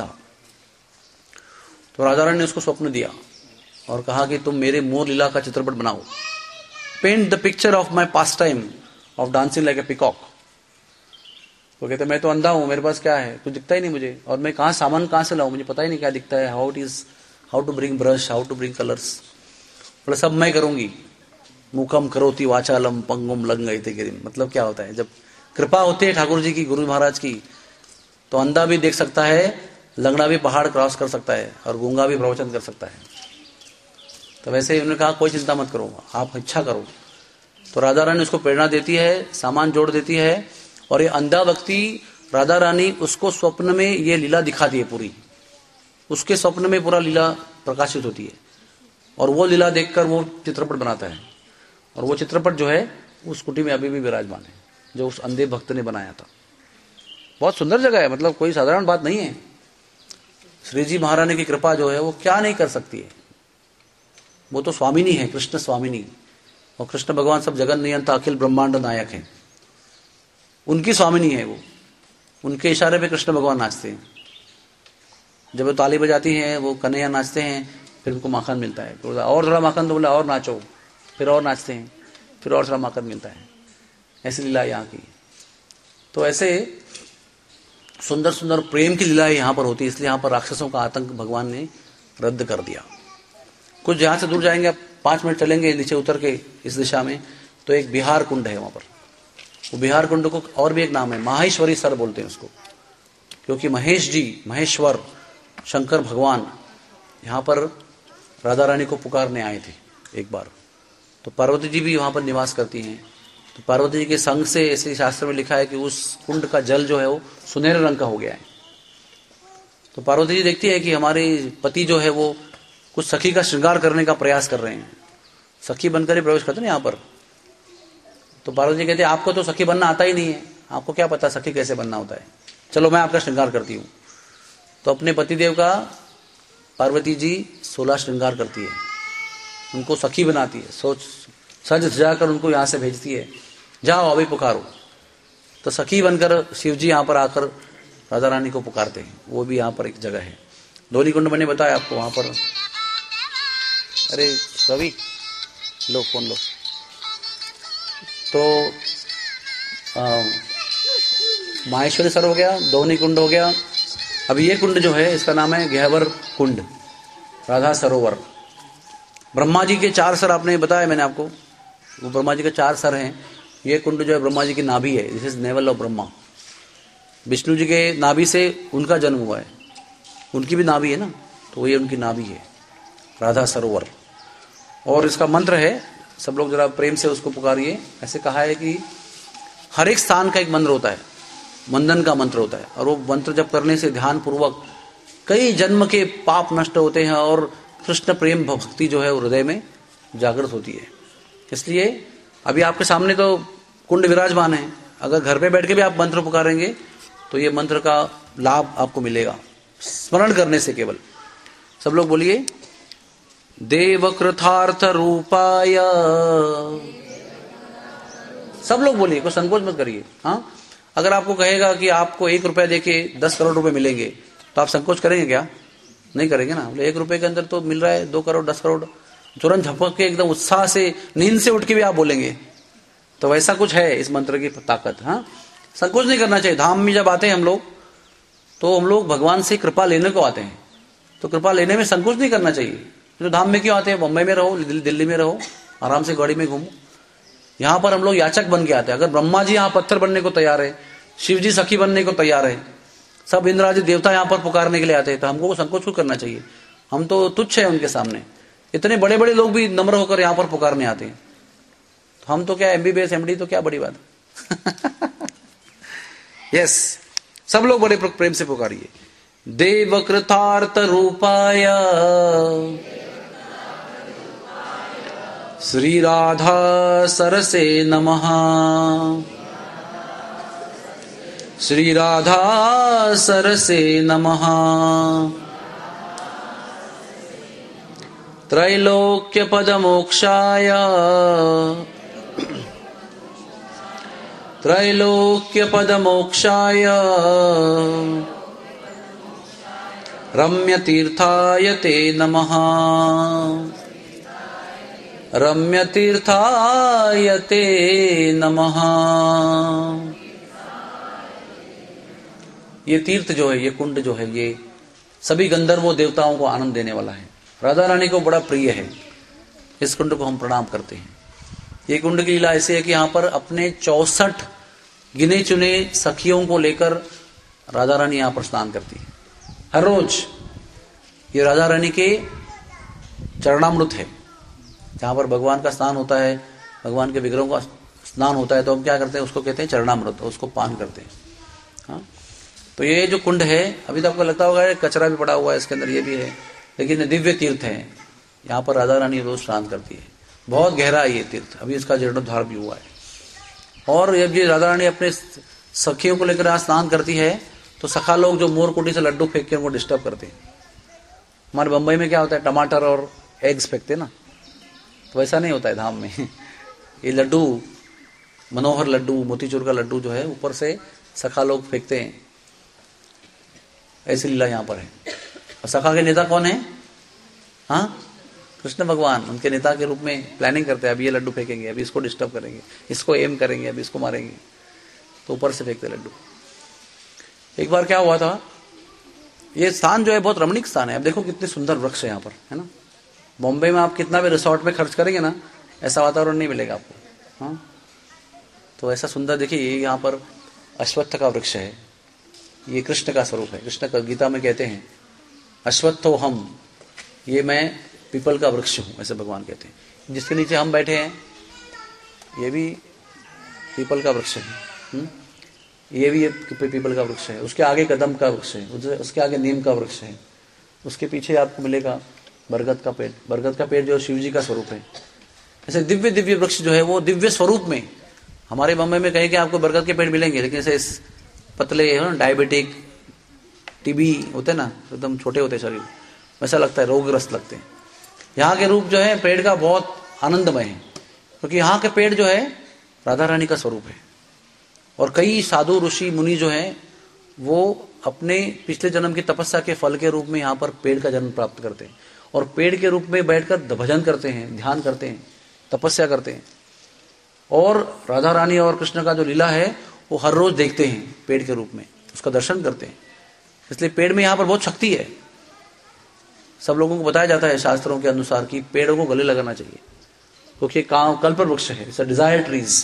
तो राजा रानी ने उसको स्वप्न दिया और कहा कि तुम मेरे मोर लीला का चित्रपट बनाओ, paint the picture of my pastime of dancing like a peacock. वो कहते मैं तो अंधा हूं, मेरे पास क्या है, कुछ दिखता ही नहीं मुझे, और मैं कहाँ सामान कहाँ से लाऊं, मुझे पता ही नहीं क्या दिखता है, how it is, how to bring brush, how to bring colours, बोले सब मैं करूंगी। मुखम करोति वाचालम पंगुम लंघयते गिरिम। मतलब क्या होता है, जब कृपा होती है ठाकुर जी की, गुरु महाराज की, तो अंधा भी देख सकता है, लंगड़ा भी पहाड़ क्रॉस कर सकता है, और गूंगा भी प्रवचन कर सकता है। तो वैसे ही उन्होंने कहा कोई चिंता मत करो, आप इच्छा करो। तो राधा रानी उसको प्रेरणा देती है, सामान जोड़ देती है, और ये अंधा व्यक्ति राधा रानी उसको स्वप्न में ये लीला दिखाती है पूरी, उसके स्वप्न में पूरा लीला प्रकाशित होती है, और वो लीला देखकर वो चित्रपट बनाता है। और वो चित्रपट जो है उस कुटी में अभी भी विराजमान है, जो उस अंधे भक्त ने बनाया था। बहुत सुंदर जगह है, मतलब कोई साधारण बात नहीं है। श्री जी महारानी की कृपा जो है वो क्या नहीं कर सकती है। वो तो स्वामिनी है, कृष्ण स्वामिनी, और कृष्ण भगवान सब जगत नियंता अखिल ब्रह्मांड नायक है, उनकी स्वामिनी है वो। उनके इशारे पे कृष्ण भगवान नाचते हैं। जब वो ताली बजाती हैं, वो कन्हैया नाचते हैं, फिर उनको माखन मिलता है। तो और थोड़ा माखन, तो बोला और नाचो, फिर और नाचते हैं, फिर और थोड़ा माखन मिलता है। ऐसी लीला यहाँ की। तो ऐसे सुंदर सुंदर प्रेम की लीलाएं यहाँ पर होती है। इसलिए यहाँ पर राक्षसों का आतंक भगवान ने रद्द कर दिया। कुछ यहाँ से दूर जाएंगे, आप पाँच मिनट चलेंगे नीचे उतर के इस दिशा में, तो एक बिहार कुंड है वहाँ पर। वो बिहार कुंड को और भी एक नाम है, माहेश्वरी सर बोलते हैं उसको, क्योंकि महेश जी, महेश्वर शंकर भगवान यहाँ पर राधा रानी को पुकारने आए थे एक बार। तो पार्वती जी भी वहाँ पर निवास करती हैं। तो पार्वती जी के संग से, ऐसे शास्त्र में लिखा है कि उस कुंड का जल जो है वो सुनहरे रंग का हो गया है। तो पार्वती जी देखती है कि हमारे पति जो है वो कुछ सखी का श्रृंगार करने का प्रयास कर रहे हैं, सखी बनकर ही प्रवेश करते हैं यहाँ पर। तो पार्वती जी कहते हैं आपको तो सखी बनना आता ही नहीं है, आपको क्या पता सखी कैसे बनना होता है, चलो मैं आपका श्रृंगार करती हूँ। तो अपने पतिदेव का पार्वती जी सोलह श्रृंगार करती है, उनको सखी बनाती है, सोच सज सजाकर उनको यहाँ से भेजती है, जाओ अभी पुकारो। तो सखी बनकर शिव जी यहाँ पर आकर राधा रानी को पुकारते हैं। वो भी यहाँ पर एक जगह है, धौली कुंड मैंने बताया आपको वहाँ पर। अरे रवि लो फोन लो। तो माहेश्वरी सर हो गया, धौनी कुंड हो गया। अब ये कुंड जो है इसका नाम है गहवर कुंड, राधा सरोवर। ब्रह्मा जी के चार सर आपने बताया मैंने आपको, वो ब्रह्मा जी के चार सर हैं। ये कुंड जो है ब्रह्मा जी की नाभि है, this is navel of Brahma. Vishnu ji के नाभि से उनका जन्म हुआ है, उनकी भी नाभि है ना, तो ये उनकी नाभि है, राधा सरोवर। और इसका मंत्र है, सब लोग जरा प्रेम से उसको पुकारिए। ऐसे कहा है कि हर एक स्थान का एक मंत्र होता है, वंदन का मंत्र होता है, और वो मंत्र जब करने से ध्यान पूर्वक कई जन्म के पाप नष्ट होते हैं और कृष्ण प्रेम भक्ति जो है हृदय में जागृत होती है। इसलिए अभी आपके सामने तो कुंड विराजमान है, अगर घर पे बैठ के भी आप मंत्र पुकारेंगे तो ये मंत्र का लाभ आपको मिलेगा स्मरण करने से केवल। सब लोग बोलिए, देवकृतार्थ रूपाय। सब लोग बोलिए, कोई संकोच मत करिए। हाँ, अगर आपको कहेगा कि आपको एक रुपया देके दस करोड़ रुपए मिलेंगे तो आप संकोच करेंगे क्या? नहीं करेंगे ना। एक रुपए के अंदर तो मिल रहा है दो करोड़ दस करोड़, तुरंत झपक के एकदम उत्साह से नींद से उठ के भी आप बोलेंगे। तो वैसा कुछ है इस मंत्र की ताकत। हाँ, संकोच नहीं करना चाहिए। धाम में जब आते हैं हम लोग तो हम लोग भगवान से कृपा लेने को आते हैं, तो कृपा लेने में संकोच नहीं करना चाहिए। तो धाम में क्यों आते हैं? बम्बई में रहो, दिल्ली में रहो, आराम से गाड़ी में घूमो। यहाँ पर हम लोग याचक बन के आते हैं। अगर ब्रह्मा जी यहाँ पत्थर बनने को तैयार है, शिव जी सखी बनने को तैयार है, सब इंद्र आदि देवता यहाँ पर पुकारने के लिए आते हैं, तो हमको संकोच क्यों करना चाहिए? हम तो तुच्छ है उनके सामने। इतने बड़े बड़े लोग भी नम्र होकर यहाँ पर पुकारने आते हैं, तो हम तो क्या एमबीबीएस एमडी, तो क्या बड़ी बात है। यस, सब लोग बड़े प्रेम से पुकारिए। देवकृतार्थ रूपाय श्री राधा सरसे नमः। श्री राधा सरसे नमः। त्रैलोक्य पद मोक्षाय त्रैलोक्य पद मोक्षाय रम्य तीर्थाय ते नमः। रम्य तीर्थाय ते नमः। ये तीर्थ जो है, ये कुंड जो है, ये सभी गंधर्वों देवताओं को आनंद देने वाला है। राधा रानी को बड़ा प्रिय है। इस कुंड को हम प्रणाम करते हैं। ये कुंड की लीला ऐसी है कि यहाँ पर अपने चौसठ गिने चुने सखियों को लेकर राधा रानी यहाँ पर स्नान करती है हर रोज। ये राधा रानी के चरणामृत है। जहाँ पर भगवान का स्नान होता है, भगवान के विग्रहों का स्नान होता है, तो हम क्या करते हैं? उसको कहते हैं चरणामृत, उसको पान करते हैं। हाँ, तो ये जो कुंड है, अभी तो आपको लगता होगा कचरा भी पड़ा हुआ है इसके अंदर, ये भी है, लेकिन दिव्य तीर्थ है। यहाँ पर राधा रानी रोज स्नान करती है। बहुत गहरा है ये तीर्थ, अभी इसका जीर्णोद्धार भी हुआ है। और जब ये राधा रानी अपने सखियों को लेकर यहाँ स्नान करती है, तो सखा लोग जो मोर कुटी से लड्डू फेंक के उनको डिस्टर्ब करते हैं। हमारे बम्बई में क्या होता है, टमाटर और एग्स फेंकते हैं ना, तो वैसा नहीं होता है धाम में। ये लड्डू, मनोहर लड्डू, मोतीचूर का लड्डू जो है ऊपर से सखा लोग फेंकते हैं, ऐसी लीला यहाँ पर है। और सखा के नेता कौन है? हाँ, कृष्ण भगवान उनके नेता के रूप में प्लानिंग करते हैं, अभी ये लड्डू फेंकेंगे, अभी इसको डिस्टर्ब करेंगे, इसको एम करेंगे, अभी इसको मारेंगे, तो ऊपर से फेंकते लड्डू। एक बार क्या हुआ था, ये स्थान जो है बहुत रमणीक स्थान है। अब देखो कितने सुंदर वृक्ष है यहाँ पर, है ना। बॉम्बे में आप कितना भी रिसोर्ट में खर्च करेंगे ना, ऐसा वातावरण नहीं मिलेगा आपको। हाँ, तो ऐसा सुंदर देखिए, ये यहाँ पर अश्वत्थ का वृक्ष है, ये कृष्ण का स्वरूप है। कृष्ण का गीता में कहते हैं अश्वत्थो हम, ये मैं पीपल का वृक्ष हूँ, ऐसे भगवान कहते हैं। जिसके नीचे हम बैठे हैं ये भी पीपल का वृक्ष है, हुँ? ये भी ये पीपल का वृक्ष है। उसके आगे कदम का वृक्ष है, उसके आगे नीम का वृक्ष है, उसके पीछे आपको मिलेगा बरगद का पेड़। बरगद का पेड़ जो शिव जी का स्वरूप है। ऐसे दिव्य दिव्य वृक्ष जो है वो दिव्य स्वरूप में, हमारे बम्बई में कहीं के आपको बरगद के पेड़ मिलेंगे, लेकिन ऐसे पतले है ना, डायबिटिक, टीबी होते ना, एकदम छोटे होते शरीर, वैसा लगता है, रोगग्रस्त लगते हैं। यहाँ के रूप जो है पेड़ का बहुत आनंदमय है, क्योंकि यहाँ के पेड़ जो है राधा रानी का स्वरूप है। और कई साधु ऋषि मुनि जो हैं वो अपने पिछले जन्म की तपस्या के फल के रूप में यहाँ पर पेड़ का जन्म प्राप्त करते हैं, और पेड़ के रूप में बैठकर भजन करते हैं, ध्यान करते हैं, तपस्या करते हैं। और राधा रानी और कृष्ण का जो लीला है वो हर रोज देखते हैं पेड़ के रूप में, उसका दर्शन करते हैं। इसलिए पेड़ में यहाँ पर बहुत शक्ति है। सब लोगों को बताया जाता है शास्त्रों के अनुसार कि पेड़ों को गले लगाना चाहिए, क्योंकि तो कल्प वृक्ष है, इट्स अ डिजायर ट्रीज।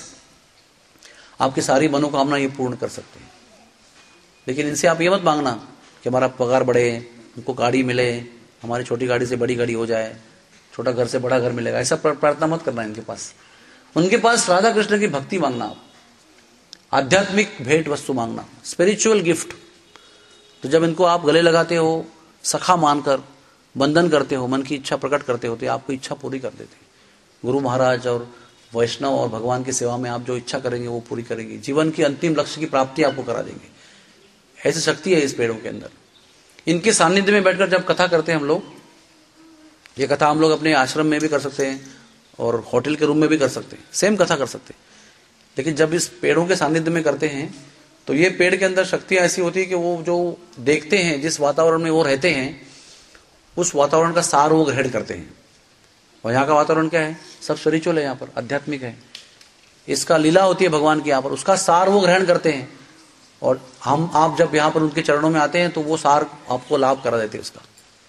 आपकी सारी मनोकामना ये पूर्ण कर सकते हैं। लेकिन इनसे आप ये मत मांगना कि हमारा पगार बढ़े, हमको गाड़ी मिले, हमारी छोटी गाड़ी से बड़ी गाड़ी हो जाए, छोटा घर से बड़ा घर मिलेगा, ऐसा प्रार्थना मत करना इनके पास। उनके पास राधा कृष्ण की भक्ति मांगना, आप आध्यात्मिक भेंट वस्तु मांगना, स्पिरिचुअल गिफ्ट। तो जब इनको आप गले लगाते हो, सखा मानकर बंधन करते हो, मन की इच्छा प्रकट करते हो, तो आपको इच्छा पूरी कर देते हैं। गुरु महाराज और वैष्णव और भगवान की सेवा में आप जो इच्छा करेंगे वो पूरी करेंगे, जीवन की अंतिम लक्ष्य की प्राप्ति आपको करा देंगे। ऐसी शक्ति है इस पेड़ों के अंदर। इनके सानिध्य में बैठकर जब कथा करते हैं हम लोग, ये कथा हम लोग अपने आश्रम में भी कर सकते हैं और होटल के रूम में भी कर सकते हैं, सेम कथा कर सकते हैं। लेकिन जब इस पेड़ों के सानिध्य में करते हैं तो ये पेड़ के अंदर शक्तियां ऐसी होती है कि वो जो देखते हैं, जिस वातावरण में वो रहते हैं, उस वातावरण का सार वो ग्रहण करते हैं। और यहाँ का वातावरण क्या है? सब स्पिरिचुअल है, यहाँ पर आध्यात्मिक है। इसका लीला होती है भगवान की यहाँ पर, उसका सार वो ग्रहण करते हैं। और हम आप जब यहाँ पर उनके चरणों में आते हैं तो वो सार आपको लाभ करा देते हैं उसका।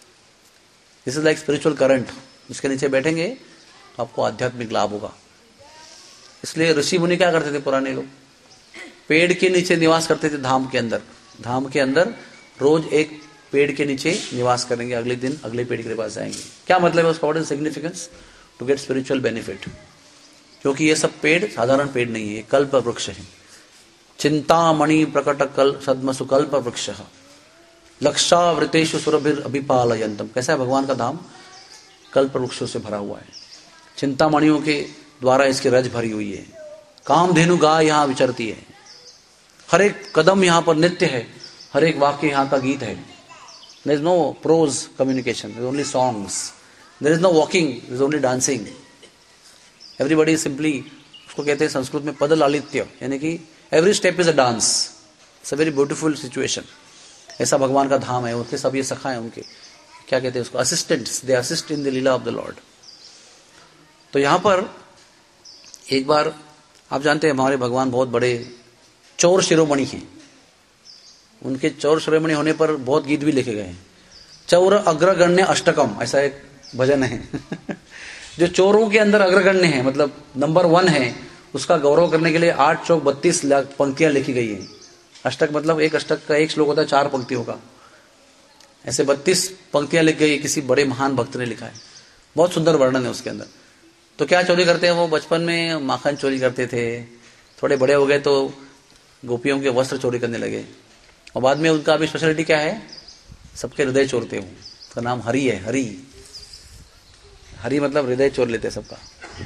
This is like spiritual current, जिसके नीचे बैठेंगे तो आपको आध्यात्मिक लाभ होगा। इसलिए ऋषि मुनि क्या करते थे पुराने लोग? पेड़ के नीचे निवास करते थे धाम के अंदर। धाम के अंदर रोज एक पेड़ के नीचे निवास करेंगे, अगले दिन अगले पेड़ के पास जाएंगे। क्या मतलब है उसका? What is significance? To get spiritual benefit. क्योंकि ये सब पेड़ साधारण पेड़ नहीं है, ये कल्प वृक्ष है। चिंतामणि प्रकट कल सद्मसु कल्प वृक्ष लक्षावृतेषु सुरभिर अभिपालयंतम। कैसा है भगवान का धाम? कल्प वृक्षों से भरा हुआ है। चिंतामणियों के द्वारा इसकी रज भरी हुई है। कामधेनु गाय यहाँ विचरती है। हर एक कदम यहाँ पर नित्य है, हर एक वाक्य यहाँ का गीत है। There is no prose communication, there is only songs. There is no walking, there is only dancing. Everybody is simply, उसको कहते हैं संस्कृत में पद लालित्य, यानी कि every step is a dance. It's a very beautiful situation. ऐसा भगवान का धाम है। उनके सब ये सखा है, उनके क्या कहते हैं उसको? Assistants. They assist in the leela of the lord. तो यहाँ पर एक बार आप जानते हैं हमारे भगवान बहुत बड़े चौर शिरोमणि हैं। उनके चौर शिरोमणि होने पर बहुत गीत भी लिखे गए हैं। चौर अग्रगण्य अष्टकम, ऐसा एक भजन है जो चोरों के अंदर अग्रगण्य है, मतलब नंबर वन है, उसका गौरव करने के लिए आठ चौक बत्तीस लाख पंक्तियां लिखी गई हैं। अष्टक मतलब एक अष्टक का एक श्लोक होता है चार पंक्तियों का, ऐसे बत्तीस पंक्तियां लिख गई, किसी बड़े महान भक्त ने लिखा है। बहुत सुंदर वर्णन है उसके अंदर। तो क्या चोरी करते हैं वो? बचपन में माखन चोरी करते थे, थोड़े बड़े हो गए तो गोपियों के वस्त्र चोरी करने लगे, और बाद में उनका अभी स्पेशलिटी क्या है? सबके हृदय चोरते हूँ। उसका नाम हरि है। हरि हरि मतलब हृदय चोर लेते सबका।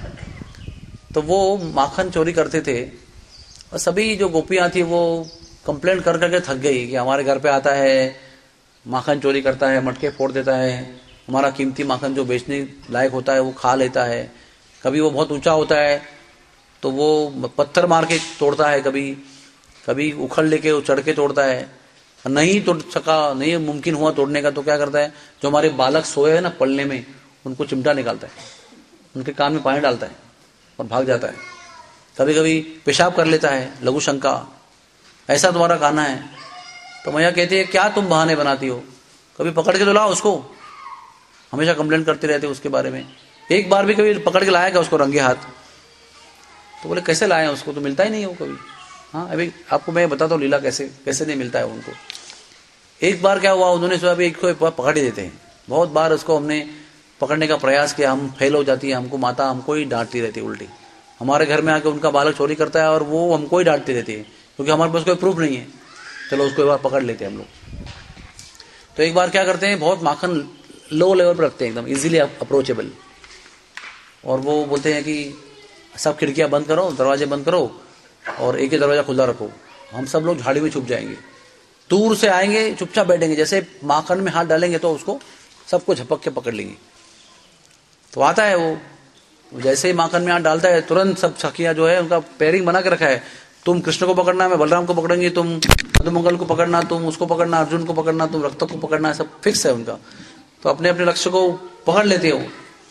तो वो माखन चोरी करते थे, और सभी जो गोपियां थी वो कंप्लेंट कर करके थक गई कि हमारे घर पे आता है, माखन चोरी करता है, मटके फोड़ देता है, हमारा कीमती माखन जो बेचने लायक होता है वो खा लेता है, कभी वो बहुत ऊंचा होता है तो वो पत्थर मार के तोड़ता है, कभी कभी उखड़ लेके चढ़ के तोड़ता है। नहीं तोड़ सका, नहीं मुमकिन हुआ तोड़ने का, तो क्या करता है, जो हमारे बालक सोए हैं ना पलने में, उनको चिमटा निकालता है, उनके कान में पानी डालता है और भाग जाता है। कभी कभी पेशाब कर लेता है, लघु शंका, ऐसा तुम्हारा कहना है। तो मैया कहती है क्या तुम बहाने बनाती हो, कभी पकड़ के तो लाओ उसको। हमेशा कंप्लेंट करते रहते उसके बारे में। एक बार भी कभी पकड़ के लाया क्या उसको रंगे हाथ? तो बोले कैसे लाए उसको, तो मिलता ही नहीं हो कभी। हाँ, अभी आपको मैं बताता हूँ लीला कैसे कैसे नहीं मिलता है उनको। एक बार क्या हुआ, उन्होंने सोचा अभी एक को एक बार पकड़ ही देते हैं। बहुत बार उसको हमने पकड़ने का प्रयास किया, हम फेल हो जाती है, हमको माता हमको ही डांटती रहती है उल्टी। हमारे घर में आके उनका बालक चोरी करता है और वो हमको ही डांटती रहती है, क्योंकि हमारे पास कोई प्रूफ नहीं है। चलो उसको एक बार पकड़ लेते हैं हम लोग। तो एक बार क्या करते हैं, बहुत माखन लो लेवल पर रखते हैं, एकदम इजीली अप्रोचेबल, और वो बोलते हैं कि सब खिड़कियां बंद करो, दरवाजे बंद करो और एक ही दरवाजा खुला रखो, हम सब लोग झाड़ी में छुप जाएंगे। दूर से आएंगे, चुपचाप बैठेंगे, जैसे माखन में हाथ डालेंगे तो उसको सबको झपक के पकड़ लेंगे। तो आता है वो, जैसे ही माखन में हाथ डालता है तुरंत सब सखियां जो है उनका पेयरिंग बना के रखा है, तुम कृष्ण को पकड़ना, मैं बलराम को पकड़ेंगी, तुम मधुमंगल को पकड़ना, तुम उसको पकड़ना, अर्जुन को पकड़ना, तुम रक्त को पकड़ना, सब फिक्स है उनका। तो अपने अपने लक्ष्य को पकड़ लेते हो।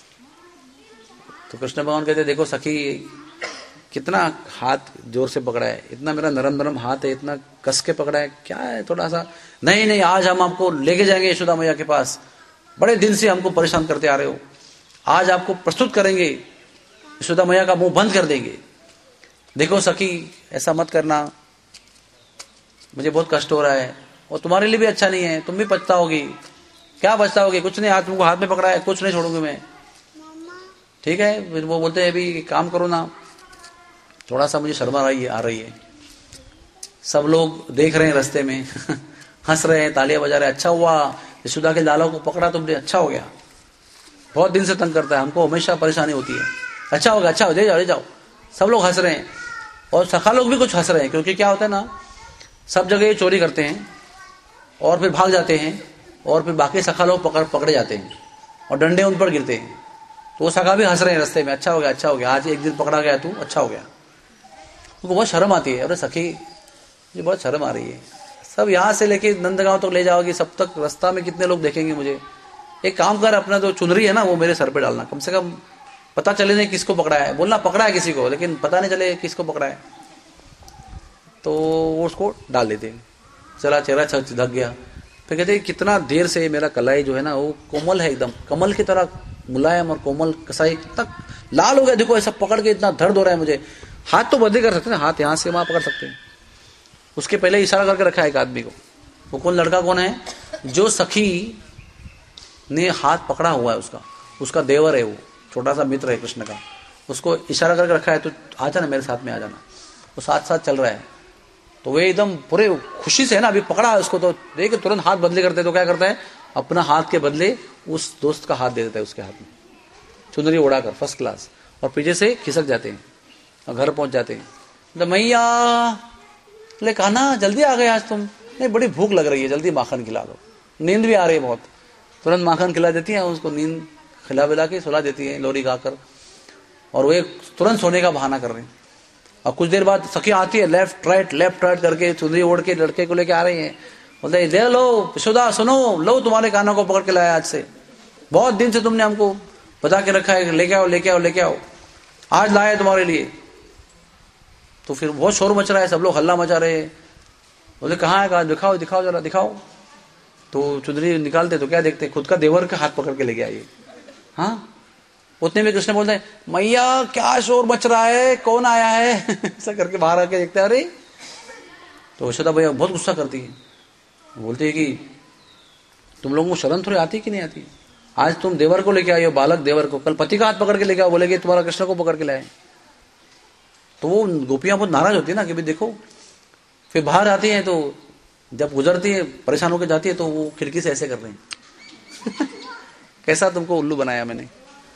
तो कृष्ण भगवान कहते देखो सखी कितना हाथ जोर से पकड़ा है, इतना मेरा नरम नरम हाथ है, इतना कस के पकड़ा है, क्या है थोड़ा सा। नहीं नहीं, आज हम आपको लेके जाएंगे यशोदा मैया के पास, बड़े दिन से हमको परेशान करते आ रहे हो, आज आपको प्रस्तुत करेंगे, यशोदा मैया का मुंह बंद कर देंगे। देखो सखी ऐसा मत करना, मुझे बहुत कष्ट हो रहा है और तुम्हारे लिए भी अच्छा नहीं है, तुम भी पछताओगी। क्या पछताओगे, कुछ नहीं, हाथ तुमको हाथ में पकड़ा है, कुछ नहीं छोड़ूंगी मैं। ठीक है, फिर वो बोलते हैं अभी काम करो ना, थोड़ा सा मुझे शर्मा आ रही है आ रही है सब लोग देख रहे हैं रास्ते में हंस रहे हैं, तालियां बजा रहे हैं, अच्छा हुआ यशोदा के लालों को पकड़ा तुमने, अच्छा हो गया, बहुत दिन से तंग करता है हमको, हमेशा परेशानी होती है, अच्छा होगा, अच्छा हो, दे जाओ ले जाओ। सब लोग हंस रहे हैं और सखा लोग भी कुछ हंस रहे हैं, क्योंकि क्या होता है ना, सब जगह ये चोरी करते हैं और फिर भाग जाते हैं और फिर बाकी सखा लोग पकड़ पकड़े जाते हैं और डंडे उन पर गिरते हैं। तो वो सखा भी हंस रहे हैं रास्ते में, अच्छा हो गया, अच्छा हो गया, आज एक दिन पकड़ा गया तू, अच्छा हो गया। उनको बहुत शर्म आती है, अरे सखी मुझे बहुत शर्म आ रही है, सब यहाँ से लेके नंदगांव तक ले जाओगी, सब तक रास्ता में कितने लोग देखेंगे मुझे। एक काम कर, अपना जो चुनरी है ना वो मेरे सर पे डालना, कम से कम पता चले नहीं किसको पकड़ा है, बोलना पकड़ा है किसी को, लेकिन पता नहीं चले किसको पकड़ा है। तो वो उसको डाल देते, चला चेहरा ढक गया। फिर कहते कितना देर से मेरा कलाई जो है ना वो कोमल है, एकदम कमल की तरह मुलायम और कोमल कसाई तक लाल हो गया, देखो ऐसा पकड़ के इतना दर्द हो रहा है मुझे। हाथ तो बदले कर सकते हैं, हाथ यहाँ से वहां पकड़ सकते हैं। उसके पहले इशारा करके रखा है एक आदमी को, वो कौन लड़का कौन है, जो सखी ने हाथ पकड़ा हुआ है उसका उसका देवर है, वो छोटा सा मित्र है कृष्ण का, उसको इशारा करके रखा है, तो आ जाना मेरे साथ में आ जाना। वो साथ साथ चल रहा है, तो वे एकदम पूरे खुशी से है ना, अभी पकड़ा है उसको, तो देख तुरंत हाथ बदले करते, तो क्या करता है अपना हाथ के बदले उस दोस्त का हाथ दे देता है उसके हाथ में, चुनरी उड़ाकर फर्स्ट क्लास, और पीछे से खिसक जाते हैं और घर पहुंच जाते हैं। तो मैया ले कहा ना जल्दी आ गए आज तुम, नहीं बड़ी भूख लग रही है, जल्दी माखन खिला दो, नींद भी आ रही है बहुत, तुरंत माखन खिला देती है उसको, नींद खिला विला के सुला देती है लोरी गाकर, और वे तुरंत सोने का बहाना कर रहे हैं। और कुछ देर बाद सखी आती है, लेफ्ट राइट लेफ्ट राइट करके चुनरी ओढ़ के लड़के को लेके आ रही है, बोलते हैं दे लो यशोदा सुनो, लो तुम्हारे कानों को पकड़ के लाया आज से, बहुत दिन से तुमने हमको बता के रखा है, लेके आओ लेके आओ लेके आओ, आज लाए तुम्हारे लिए। तो फिर बहुत शोर मच रहा है, सब लोग हल्ला मचा रहे हैं, बोले कहाँ है, कहा दिखाओ दिखाओ जरा दिखाओ। तो चुनरी निकालते तो क्या देखते, खुद का देवर का हाथ पकड़ के लेके आइए। हाँ, उतने में कृष्ण बोलते हैं मैया क्या शोर मच रहा है, कौन आया है ऐसा करके बाहर आके देखते हैं, अरे। तो यशोदा भैया बहुत गुस्सा करती है, बोलती है कि तुम लोगों को शर्म थोड़ी आती कि नहीं आती, आज तुम देवर को लेके आए हो, बालक देवर को, कल पति का हाथ पकड़ के लेके आओ, बोलेगे तुम्हारा कृष्ण को पकड़ के लाए। तो वो गोपियां बहुत नाराज होती है ना कि भाई देखो, फिर बाहर आती है तो जब गुजरती है परेशान होकर जाती है तो वो खिड़की से ऐसे कर रहे हैं कैसा तुमको उल्लू बनाया मैंने।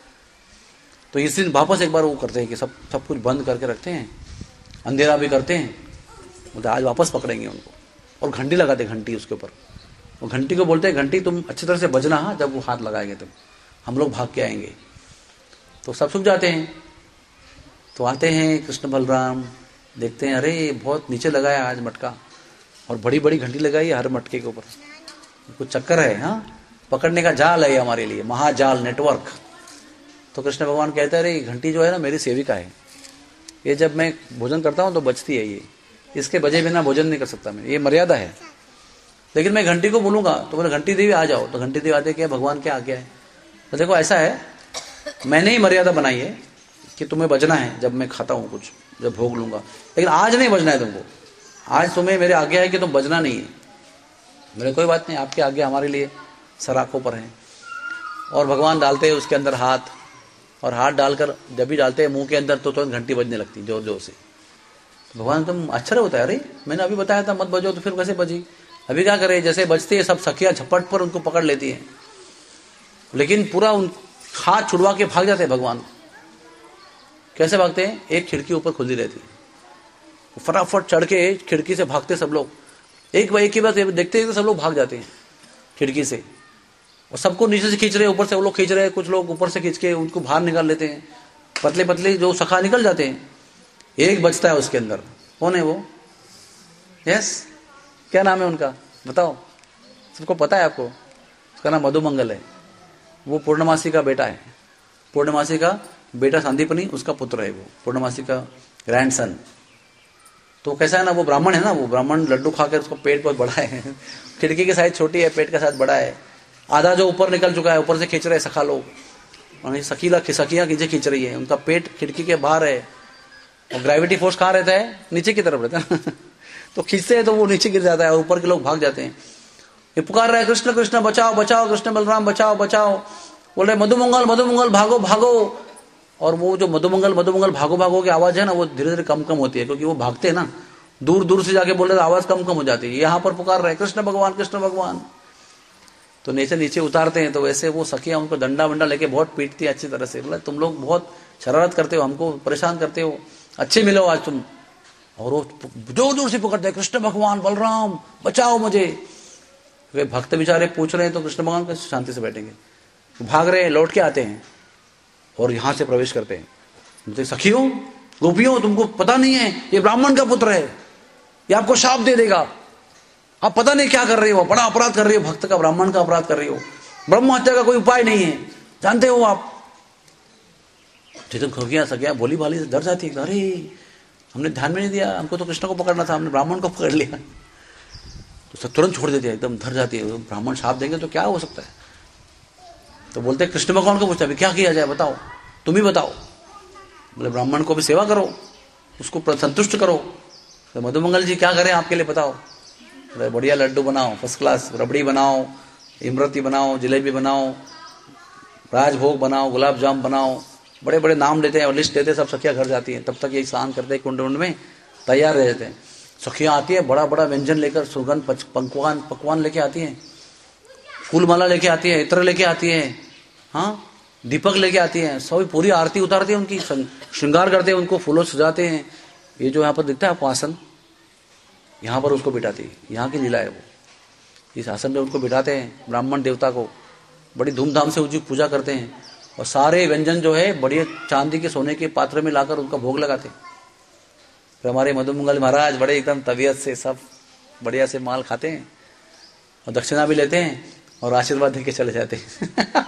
तो इस दिन वापस एक बार वो करते हैं कि सब सब कुछ बंद करके रखते हैं, अंधेरा भी करते हैं, बोलते आज वापस पकड़ेंगे उनको, और घंटी लगाते घंटी उसके ऊपर, वो घंटी को बोलते हैं घंटी तुम अच्छी तरह से बजना, हाँ जब वो हाथ लगाएंगे तब हम लोग भाग के आएंगे। तो तो सब सूख जाते हैं। तो आते हैं कृष्ण बलराम, देखते हैं अरे बहुत नीचे लगाया आज मटका, और बड़ी बड़ी घंटी लगाई है हर मटके के ऊपर, कुछ चक्कर है, हाँ पकड़ने का जाल है हमारे लिए, महाजाल नेटवर्क। तो कृष्ण भगवान कहते हैं अरे घंटी जो है ना मेरी सेविका है, ये जब मैं भोजन करता हूँ तो बजती है, ये इसके बजे बिना भोजन नहीं कर सकता मैं, ये मर्यादा है। लेकिन मैं घंटी को बोलूंगा तो बोले घंटी देवी आ जाओ, तो घंटी देवी आते क्या भगवान क्या आज्ञा है। तो देखो ऐसा है, मैंने ही मर्यादा बनाई है कि तुम्हें बजना है जब मैं खाता हूँ कुछ, जब भोग लूंगा, लेकिन आज नहीं बजना है तुमको, आज तुम्हें मेरे आज्ञा है कि तुम बजना नहीं है। मेरे कोई बात नहीं, आपकी आज्ञा हमारे लिए सराखों पर है। और भगवान डालते हैं उसके अंदर हाथ, और हाथ डालकर जब भी डालते हैं मुंह के अंदर तो तुरंत घंटी बजने लगती जोर जोर से। तो भगवान तुम आश्चर्य होता है, अरे मैंने अभी बताया था मत बजो, तो फिर कैसे बजी, अभी क्या करे, जैसे बजती है सब सखियां झपट पर उनको पकड़ लेती हैं, लेकिन पूरा उन हाथ छुड़वा के भाग जाते हैं भगवान। कैसे भागते हैं, एक खिड़की ऊपर खुली रहती है, फटाफट चढ़ के खिड़की से भागते सब लोग, एक बार एक ही बात देखते हैं सब लोग भाग जाते हैं खिड़की से, और सबको नीचे से खींच रहे हैं, ऊपर से वो लोग खींच रहे हैं, कुछ लोग ऊपर से खींच के उनको बाहर निकाल लेते हैं, पतले पतले जो सखा निकल जाते हैं। एक बचता है उसके अंदर, कौन है वो, यस क्या नाम है उनका बताओ, सबको पता है आपको, उसका नाम मधुमंगल है, वो पूर्णमासी का बेटा है, पूर्णमासी का बेटा संदीपनी उसका पुत्र है, वो पूर्णमासी का ग्रैंडसन। तो कैसा है ना, वो ब्राह्मण है ना, वो ब्राह्मण लड्डू खाकर उसको पेट बहुत बड़ा है, खिड़की की साइज छोटी है, पेट का साइज बड़ा है, आधा जो ऊपर निकल चुका है, ऊपर से खींच रहे हैं सखा लोग, और सखीला सखियां नीचे खींच रही है, उनका पेट खिड़की के बाहर है, और ग्रेविटी फोर्स कहाँ रहता है, नीचे की तरफ रहता है तो खींचते हैं तो वो नीचे गिर जाता है, और ऊपर के लोग भाग जाते हैं। ये पुकार रहा है कृष्ण कृष्ण बचाओ बचाओ, कृष्ण बलराम बचाओ बचाओ, बोल रहे मधुमंगल मधुमंगल भागो भागो। और वो जो मधुमंगल मधुमंगल भागो भागो की आवाज है ना, वो धीरे धीरे कम कम होती है, क्योंकि वो भागते हैं ना, दूर दूर से जाके बोल रहे आवाज कम कम हो जाती है। यहाँ पर पुकार रहे कृष्ण भगवान कृष्ण भगवान, तो नीचे नीचे उतारते हैं, तो वैसे वो सखियां उनको डंडा वंडा लेके बहुत पीटती है अच्छी तरह से, बोला तुम लोग बहुत शरारत करते हो, हमको परेशान करते हो, अच्छे मिलो आज तुम। और वो जोर जोर से पकड़ते हैं कृष्ण भगवान बलराम बचाओ मुझे। वे भक्त बेचारे पूछ रहे हैं तो कृष्ण भगवान कैसे शांति से बैठेंगे, भाग रहे हैं, लौट के आते हैं और यहां से प्रवेश करते हैं। सखियों गोपियों तुमको पता नहीं है, ये ब्राह्मण का पुत्र है, ये आपको शाप दे देगा, आप पता नहीं क्या कर रही हो, बड़ा अपराध कर रही हो, भक्त का ब्राह्मण का अपराध कर रही हो, ब्रह्म हत्या का कोई उपाय नहीं है, जानते हो आप। चेतन खोगिया सकिया बोली भाली से डर जाती है, अरे हमने ध्यान में नहीं दिया, हमको तो कृष्ण को पकड़ना था, हमने ब्राह्मण को पकड़ लिया। तो सब तुरंत छोड़ देती है, एकदम धर जाती है, ब्राह्मण शाप देंगे तो क्या हो सकता है। तो बोलते कृष्ण भगवान को पूछता है क्या किया जाए बताओ, तुम ही बताओ। बोले ब्राह्मण को भी सेवा करो, उसको संतुष्ट करो। तो मधुमंगल जी क्या करें आपके लिए बताओ। बढ़िया लड्डू बनाओ, फर्स्ट क्लास रबड़ी बनाओ, इमरती बनाओ, जलेबी बनाओ, राजभोग बनाओ, गुलाब जाम बनाओ, बड़े बड़े नाम लेते हैं और लिस्ट देते हैं, सब सखियां घर जाती हैं। तब तक ये स्नान करते हैं कुंड उंड में, तैयार रह जाते हैं। सखियां आती है बड़ा बड़ा व्यंजन लेकर, सुगंध पकवान पकवान लेके आती हैं, फूल माला लेके आती है, इत्र लेके आती है, हाँ दीपक लेके आती है, सभी पूरी आरती उतारती है, उनकी श्रृंगार करते हैं, उनको फूलों सजाते हैं। ये जो यहाँ पर दिखता है आपको आसन, यहाँ पर उसको बिठाती है, यहाँ की लीला है वो। इस आसन में उनको बिठाते हैं, ब्राह्मण देवता को बड़ी धूमधाम से उसकी पूजा करते हैं, और सारे व्यंजन जो है बढ़िया चांदी के सोने के पात्र में लाकर उनका भोग लगाते हैं। फिर हमारे मधुमंगल महाराज बड़े एकदम तबीयत से सब बढ़िया से माल खाते हैं और दक्षिणा भी लेते हैं और आशीर्वाद देके चले जाते हैं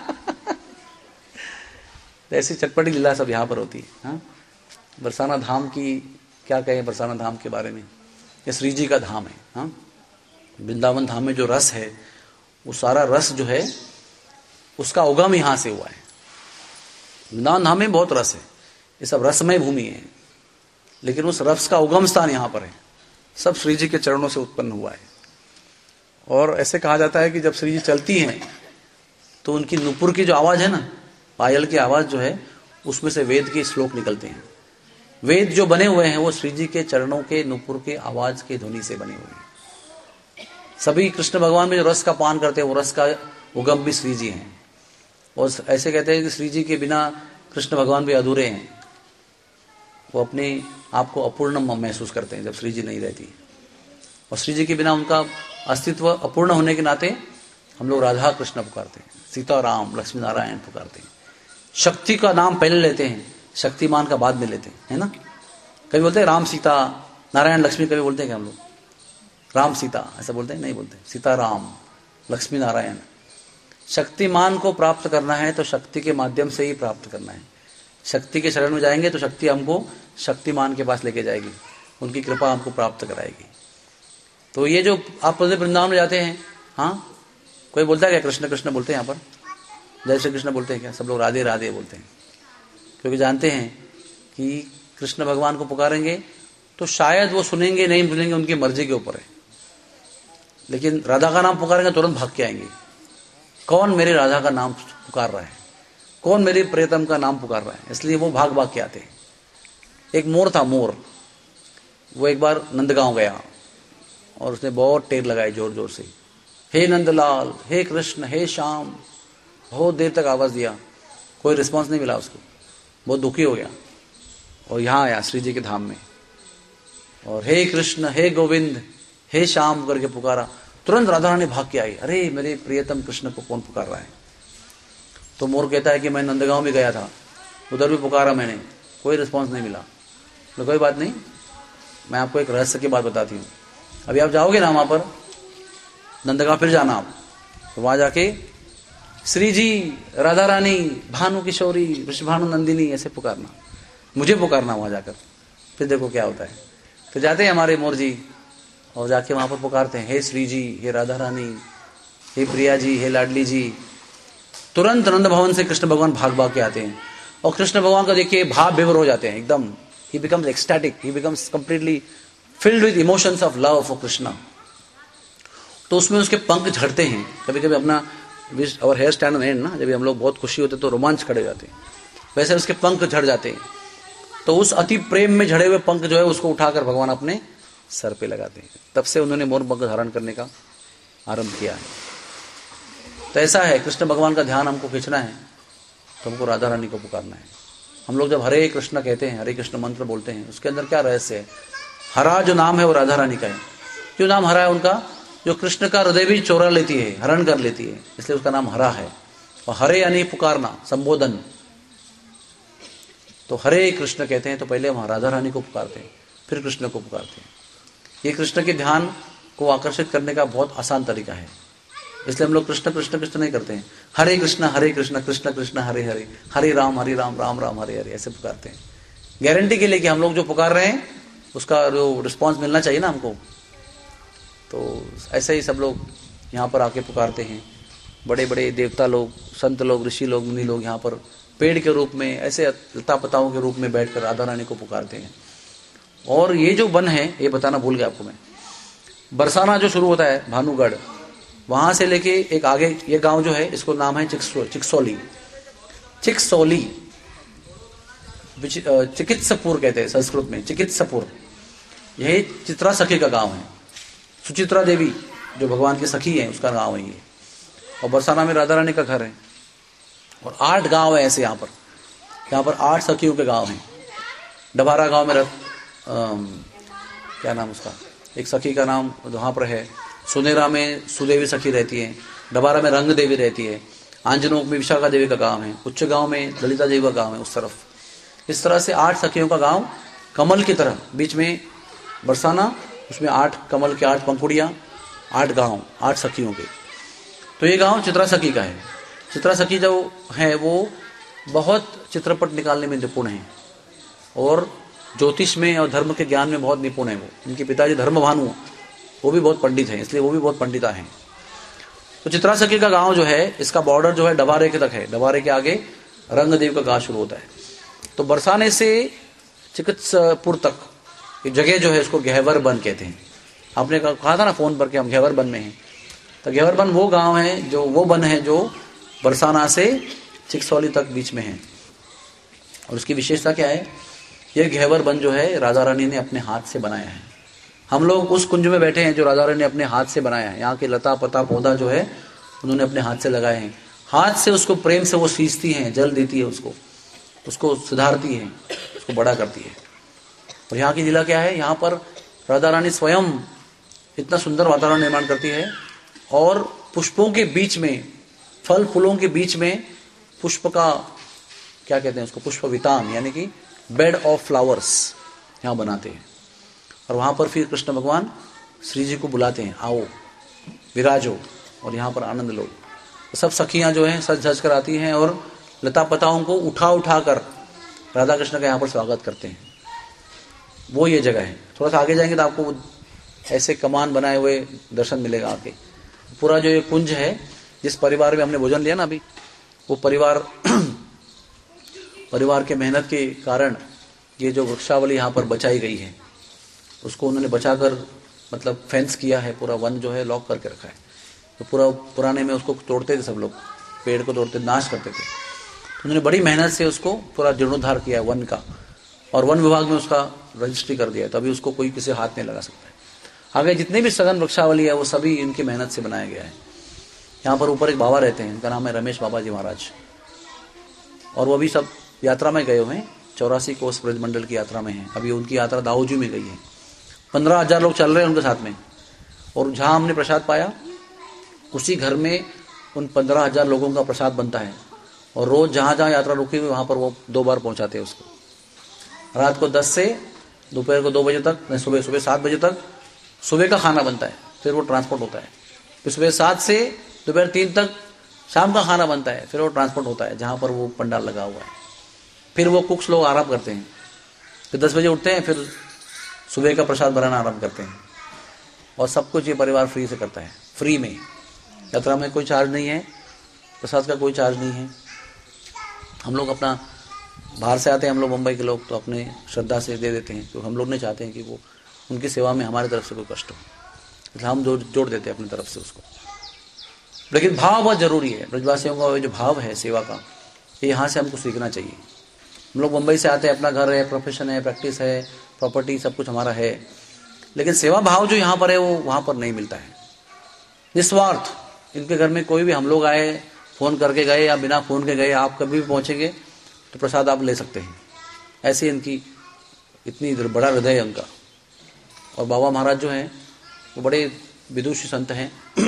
ऐसी चटपटी लीला सब यहाँ पर होती है। हाँ, बरसाना धाम की क्या कहें, बरसाना धाम के बारे में, ये श्री जी का धाम है। हाँ, वृंदावन धाम में जो रस है, वो सारा रस जो है उसका उगम यहाँ से हुआ है। वृंदावन धाम में बहुत रस है, ये सब रसमय भूमि है, लेकिन उस रस का उगम स्थान यहाँ पर है, सब श्री जी के चरणों से उत्पन्न हुआ है। और ऐसे कहा जाता है कि जब श्री जी चलती हैं तो उनकी नुपुर की जो आवाज है ना, पायल की आवाज जो है, उसमें से वेद के श्लोक निकलते हैं। वेद जो बने हुए हैं वो श्री जी के चरणों के नुपुर के आवाज के ध्वनि से बने हुए हैं। सभी कृष्ण भगवान में जो रस का पान करते हैं वो रस का उगम भी श्री जी हैं। और ऐसे कहते हैं कि श्री जी के बिना कृष्ण भगवान भी अधूरे हैं, वो अपने आप को अपूर्ण महसूस करते हैं जब श्री जी नहीं रहती। और श्री जी के बिना उनका अस्तित्व अपूर्ण होने के नाते हम लोग राधा कृष्ण पुकारते हैं, सीता राम लक्ष्मी नारायण पुकारते हैं। शक्ति का नाम पहले लेते हैं, शक्तिमान का बाद में लेते हैं, है ना। कभी बोलते हैं राम सीता, नारायण लक्ष्मी, कभी बोलते हैं क्या हम लोग? राम सीता ऐसा बोलते हैं? नहीं बोलते। सीता राम, लक्ष्मी नारायण। शक्तिमान को प्राप्त करना है तो शक्ति के माध्यम से ही प्राप्त करना है। शक्ति के शरण में जाएंगे तो शक्ति हमको शक्तिमान के पास लेके जाएगी, उनकी कृपा हमको प्राप्त कराएगी। तो ये जो आप वृंदावन में जाते हैं, हाँ कोई बोलता है क्या कृष्ण कृष्ण बोलते हैं? यहाँ पर जय श्री कृष्ण बोलते हैं क्या? सब लोग राधे राधे बोलते हैं, क्योंकि जानते हैं कि कृष्ण भगवान को पुकारेंगे तो शायद वो सुनेंगे नहीं सुनेंगे, उनकी मर्जी के ऊपर है। लेकिन राधा का नाम पुकारेंगे तुरंत भाग के आएंगे। कौन मेरी राधा का नाम पुकार रहा है, कौन मेरी प्रियतम का नाम पुकार रहा है, इसलिए वो भाग भाग के आते हैं। एक मोर था, मोर, वो एक बार नंदगांव गया और उसने बहुत टेर लगाई जोर जोर से, हे नंदलाल, हे कृष्ण, हे श्याम, बहुत देर तक आवाज दिया, कोई रिस्पांस नहीं मिला उसको। बहुत दुखी हो गया और यहाँ आया श्री जी के धाम में, और हे कृष्ण, हे गोविंद, हे श्याम करके पुकारा। तुरंत राधा रानी भाग के आई, अरे मेरे प्रियतम कृष्ण को कौन पुकार रहा है। तो मोर कहता है कि मैं नंदगांव भी गया था, उधर भी पुकारा मैंने, कोई रिस्पांस नहीं मिला। तो कोई बात नहीं, मैं आपको एक रहस्य की बात बताती हूँ। अभी आप जाओगे ना वहां पर नंदगांव, फिर जाना आप, तो वहां जाके श्री जी, राधा रानी, भानु किशोरी, वृषभानु नंदिनी ऐसे पुकारना, मुझे पुकारना वहां जाकर, फिर देखो क्या होता है। तो जाते हैं हमारे मोर जी और जाके वहां पर पुकारते हैं, हे श्री जी, हे राधा रानी, हे प्रिया जी, हे लाडली जी। तुरंत नंद भवन से कृष्ण भगवान भाग भाग के आते हैं और कृष्ण भगवान का देखिए भाव विभोर हो जाते हैं एकदम। He becomes ecstatic, he becomes completely filled with emotions of love for Krishna. तो उसमें उसके पंख झड़ते हैं। कभी कभी अपना और हेयर स्टैंड ऑन एंड ना, जब हम लोग बहुत खुशी होते तो रोमांच खड़े जाते हैं, वैसे उसके पंख झड़ जाते हैं। तो उस अति प्रेम में झड़े हुए पंख जो है उसको उठाकर भगवान अपने सर पे लगाते हैं। तब से उन्होंने मोर पंख धारण करने का आरंभ किया है। तो ऐसा है, कृष्ण भगवान का ध्यान हमको खींचना है तो हमको राधा रानी को पुकारना है। हम लोग जब हरे कृष्ण कहते हैं, हरे कृष्ण मंत्र बोलते हैं, उसके अंदर क्या रहस्य है? हरा जो नाम है वो राधा रानी का है। क्यों नाम हरा है उनका? जो कृष्ण का हृदय भी चोरा लेती है, हरण कर लेती है, इसलिए उसका नाम हरा है। और हरे यानी पुकारना, संबोधन। तो हरे कृष्ण कहते हैं तो पहले हम राधा रानी को पुकारते हैं, फिर कृष्ण को पुकारते हैं। ये कृष्ण के ध्यान को आकर्षित करने का बहुत आसान तरीका है, इसलिए हम लोग कृष्ण कृष्ण कृष्ण नहीं करते हैं। हरे कृष्ण हरे कृष्ण, कृष्ण कृष्ण हरे हरे, हरे राम हरे राम, राम राम हरे हरे, ऐसे पुकारते हैं। गारंटी के लिए कि हम लोग जो पुकार रहे हैं उसका जो रिस्पॉन्स मिलना चाहिए ना हमको। तो ऐसे ही सब लोग यहाँ पर आके पुकारते हैं। बड़े बड़े देवता लोग, संत लोग, ऋषि लोग, मुनि लोग यहाँ पर पेड़ के रूप में, ऐसे लता पताओं के रूप में बैठकर राधा रानी को पुकारते हैं। और ये जो वन है, ये बताना भूल गया आपको मैं, बरसाना जो शुरू होता है भानुगढ़, वहां से लेके एक आगे ये गांव जो है, इसको नाम है चिक्सो चिक्सोली चिक्सोली चिकित्सपुर कहते हैं संस्कृत में, चिकित्सपुर। यही चित्रा सखी का गांव है। सुचित्रा देवी जो भगवान की सखी है उसका गांव है ये। और बरसाना में राधा रानी का घर है। और आठ गांव है ऐसे यहाँ पर, यहाँ पर आठ सखियों के गांव हैं। डभारा गांव में रख, आम, क्या नाम उसका, एक सखी का नाम वहाँ पर है। सुनेरा में सुदेवी सखी रहती है। डभारा में रंग देवी रहती है। आंजनोक में विशाखा देवी का गांव है। उच्च गांव में ललिता देवी का गांव है उस तरफ। इस तरह से आठ सखियों का गांव कमल की तरह, बीच में बरसाना, उसमें आठ कमल के आठ पंखुड़ियाँ, आठ गांव, आठ सखियों के। तो ये गांव चित्रा सखी का है। चित्रा सखी जो है वो बहुत चित्रपट निकालने में निपुण है और ज्योतिष में और धर्म के ज्ञान में बहुत निपुण है वो। इनके पिताजी धर्मभानु वो भी बहुत पंडित हैं, इसलिए वो भी बहुत पंडिता हैं। तो चित्रा सखी का गांव जो है, इसका बॉर्डर जो है डबारे के तक है। डबारे के आगे रंगदेव का गांव शुरू होता है। तो बरसाने से चिकित्सपुर तक ये जगह जो है उसको गहवर बन कहते हैं। आपने कहा था ना फोन पर कि हम गहवर बन में हैं, तो गहवर बन वो गांव है, जो वो बन है जो बरसाना से चिक्सौली तक बीच में है। और उसकी विशेषता क्या है? यह गहवर बन जो है राधा रानी ने अपने हाथ से बनाया है। हम लोग उस कुंज में बैठे हैं जो राधा रानी ने अपने हाथ से बनाया है। यहाँ के लता पता पौधा जो है उन्होंने अपने हाथ से लगाए हैं। हाथ से उसको प्रेम से वो सींचती हैं, जल देती है, उसको उसको सुधारती है, उसको बड़ा करती है। और यहाँ की लीला क्या है? यहाँ पर राधा रानी स्वयं इतना सुंदर वातावरण निर्माण करती है और पुष्पों के बीच में, फल फूलों के बीच में पुष्प का क्या कहते हैं उसको, पुष्प वितान यानी कि बेड ऑफ फ्लावर्स यहाँ बनाते हैं। और वहाँ पर फिर कृष्ण भगवान श्री जी को बुलाते हैं, आओ विराजो और यहाँ पर आनंद लो। तो सब सखियाँ जो हैं सज धज कर आती हैं और लता पताओं को उठा उठा कर राधा कृष्ण का यहाँ पर स्वागत करते हैं। वो ये जगह है। थोड़ा सा आगे जाएंगे तो आपको ऐसे कमान बनाए हुए दर्शन मिलेगा आगे। पूरा जो ये कुंज है, जिस परिवार में हमने भोजन लिया ना अभी, वो परिवार परिवार के मेहनत के कारण ये जो वृक्षावली यहाँ पर बचाई गई है, उसको उन्होंने बचाकर मतलब फेंस किया है। पूरा वन जो है लॉक करके रखा है। तो पूरा पुराने में उसको तोड़ते थे सब लोग, पेड़ को तोड़ते नाश करते थे। तो उन्होंने बड़ी मेहनत से उसको पूरा जीर्णोद्धार किया है वन का, और वन विभाग में उसका रजिस्ट्री कर दिया है। तो अभी उसको कोई किसी हाथ नहीं लगा सकता है। आगे जितने भी सघन वृक्षावली है वो सभी इनकी मेहनत से बनाया गया है। यहाँ पर ऊपर एक बाबा रहते हैं, उनका नाम है रमेश बाबा जी महाराज, और वो अभी सब यात्रा में गए हुए हैं, चौरासी कोस ब्रजमंडल की यात्रा में है। अभी उनकी यात्रा दाऊजी में गई है। पंद्रह हजार लोग चल रहे हैं उनके साथ में, और जहाँ हमने प्रसाद पाया उसी घर में उन पंद्रह हजार लोगों का प्रसाद बनता है। और रोज जहाँ जहाँ यात्रा रुकी हुई वहाँ पर वो दो बार पहुँचाते हैं उसको। रात को दस से दोपहर को दो बजे तक, सुबह सुबह सात बजे तक सुबह का खाना बनता है, फिर वो ट्रांसपोर्ट होता है। फिर सुबह सात से दोपहर तीन तक शाम का खाना बनता है, फिर वो ट्रांसपोर्ट होता है जहाँ पर वो पंडाल लगा हुआ है। फिर वो कुक्स लोग आराम करते हैं, फिर दस बजे उठते हैं, फिर सुबह का प्रसाद बनाना आराम करते हैं। और सब कुछ ये परिवार फ्री से करता है, फ्री में। यात्रा में कोई चार्ज नहीं है, प्रसाद का कोई चार्ज नहीं है। हम लोग अपना बाहर से आते हैं, हम लोग मुंबई के लोग, तो अपने श्रद्धा से दे देते हैं, क्योंकि हम लोग नहीं चाहते हैं कि वो उनकी सेवा में हमारी तरफ से कोई कष्ट हो, इसलिए हम जोड़ जोड़ देते हैं अपनी तरफ से उसको। लेकिन भाव बहुत जरूरी है। ब्रजवासियों का जो भाव है सेवा का, ये यहाँ से हमको सीखना चाहिए। हम लोग मुंबई से आते हैं, अपना घर है, प्रोफेशन है, प्रैक्टिस है, प्रॉपर्टी सब कुछ हमारा है, लेकिन सेवा भाव जो यहाँ पर है वो वहाँ पर नहीं मिलता है। निस्वार्थ। इनके घर में कोई भी, हम लोग आए, फोन करके गए या बिना फोन के गए, आप कभी भी पहुँचेंगे तो प्रसाद आप ले सकते हैं। ऐसे इनकी इतनी बड़ा हृदय है उनका। और बाबा महाराज जो हैं वो बड़े विदुषी संत हैं।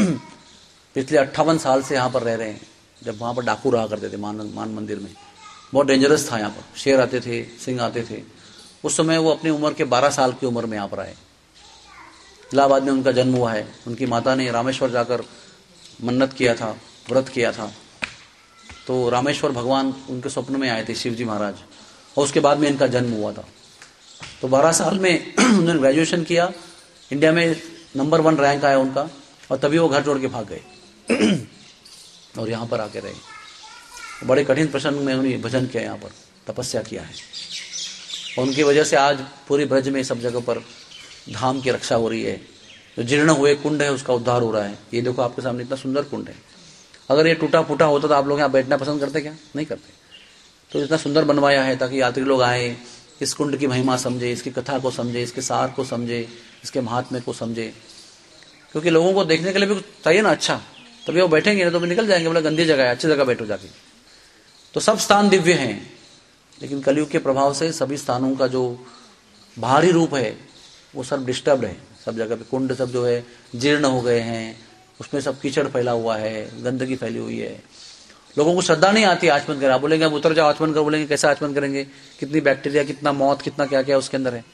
पिछले अट्ठावन साल से यहाँ पर रह रहे हैं। जब वहाँ पर डाकू रहा करते थे मान मान मंदिर में, बहुत डेंजरस था यहाँ पर, शेर आते थे, सिंह आते थे। उस समय वो अपनी उम्र के बारह साल की उम्र में यहाँ पर आए। इलाहाबाद में उनका जन्म हुआ है। उनकी माता ने रामेश्वर जाकर मन्नत किया था, व्रत किया था, तो रामेश्वर भगवान उनके स्वप्न में आए थे, शिवजी महाराज, और उसके बाद में इनका जन्म हुआ था। तो बारह साल में उन्होंने ग्रेजुएशन किया, इंडिया में नंबर वन रैंक आया उनका, और तभी वो घर छोड़ के भाग गए और यहाँ पर आके रहे। बड़े कठिन प्रसंग में उन्होंने भजन किया, यहाँ पर तपस्या किया है, और उनकी वजह से आज पूरी ब्रज में सब जगह पर धाम की रक्षा हो रही है। जो जीर्ण हुए कुंड है उसका उद्धार हो रहा है। ये देखो आपके सामने इतना सुंदर कुंड है। अगर ये टूटा फूटा होता तो आप लोग यहाँ बैठना पसंद करते क्या? नहीं करते। तो इतना सुंदर बनवाया है ताकि यात्री लोग आए, इस कुंड की महिमा समझे, इसकी कथा को समझे, इसके सार को समझे, इसके महात्म्य को समझे। क्योंकि लोगों को देखने के लिए भी कुछ चाहिए ना अच्छा, तभी वो बैठेंगे, ना तो निकल जाएंगे, बोला गंदी जगह है, अच्छी जगह बैठो जाके। तो सब स्थान दिव्य हैं, लेकिन कलयुग के प्रभाव से सभी स्थानों का जो बाहरी रूप है वो सब डिस्टर्ब्ड है। सब जगह पे कुंड सब जो है जीर्ण हो गए हैं, उसमें सब कीचड़ फैला हुआ है, गंदगी फैली हुई है। लोगों को श्रद्धा नहीं आती आचमन करें। आप बोलेंगे अब उतर जाओ आचमन करो, बोलेंगे कैसे आचमन करेंगे, कितनी बैक्टीरिया, कितना मौत, कितना क्या क्या उसके अंदर है।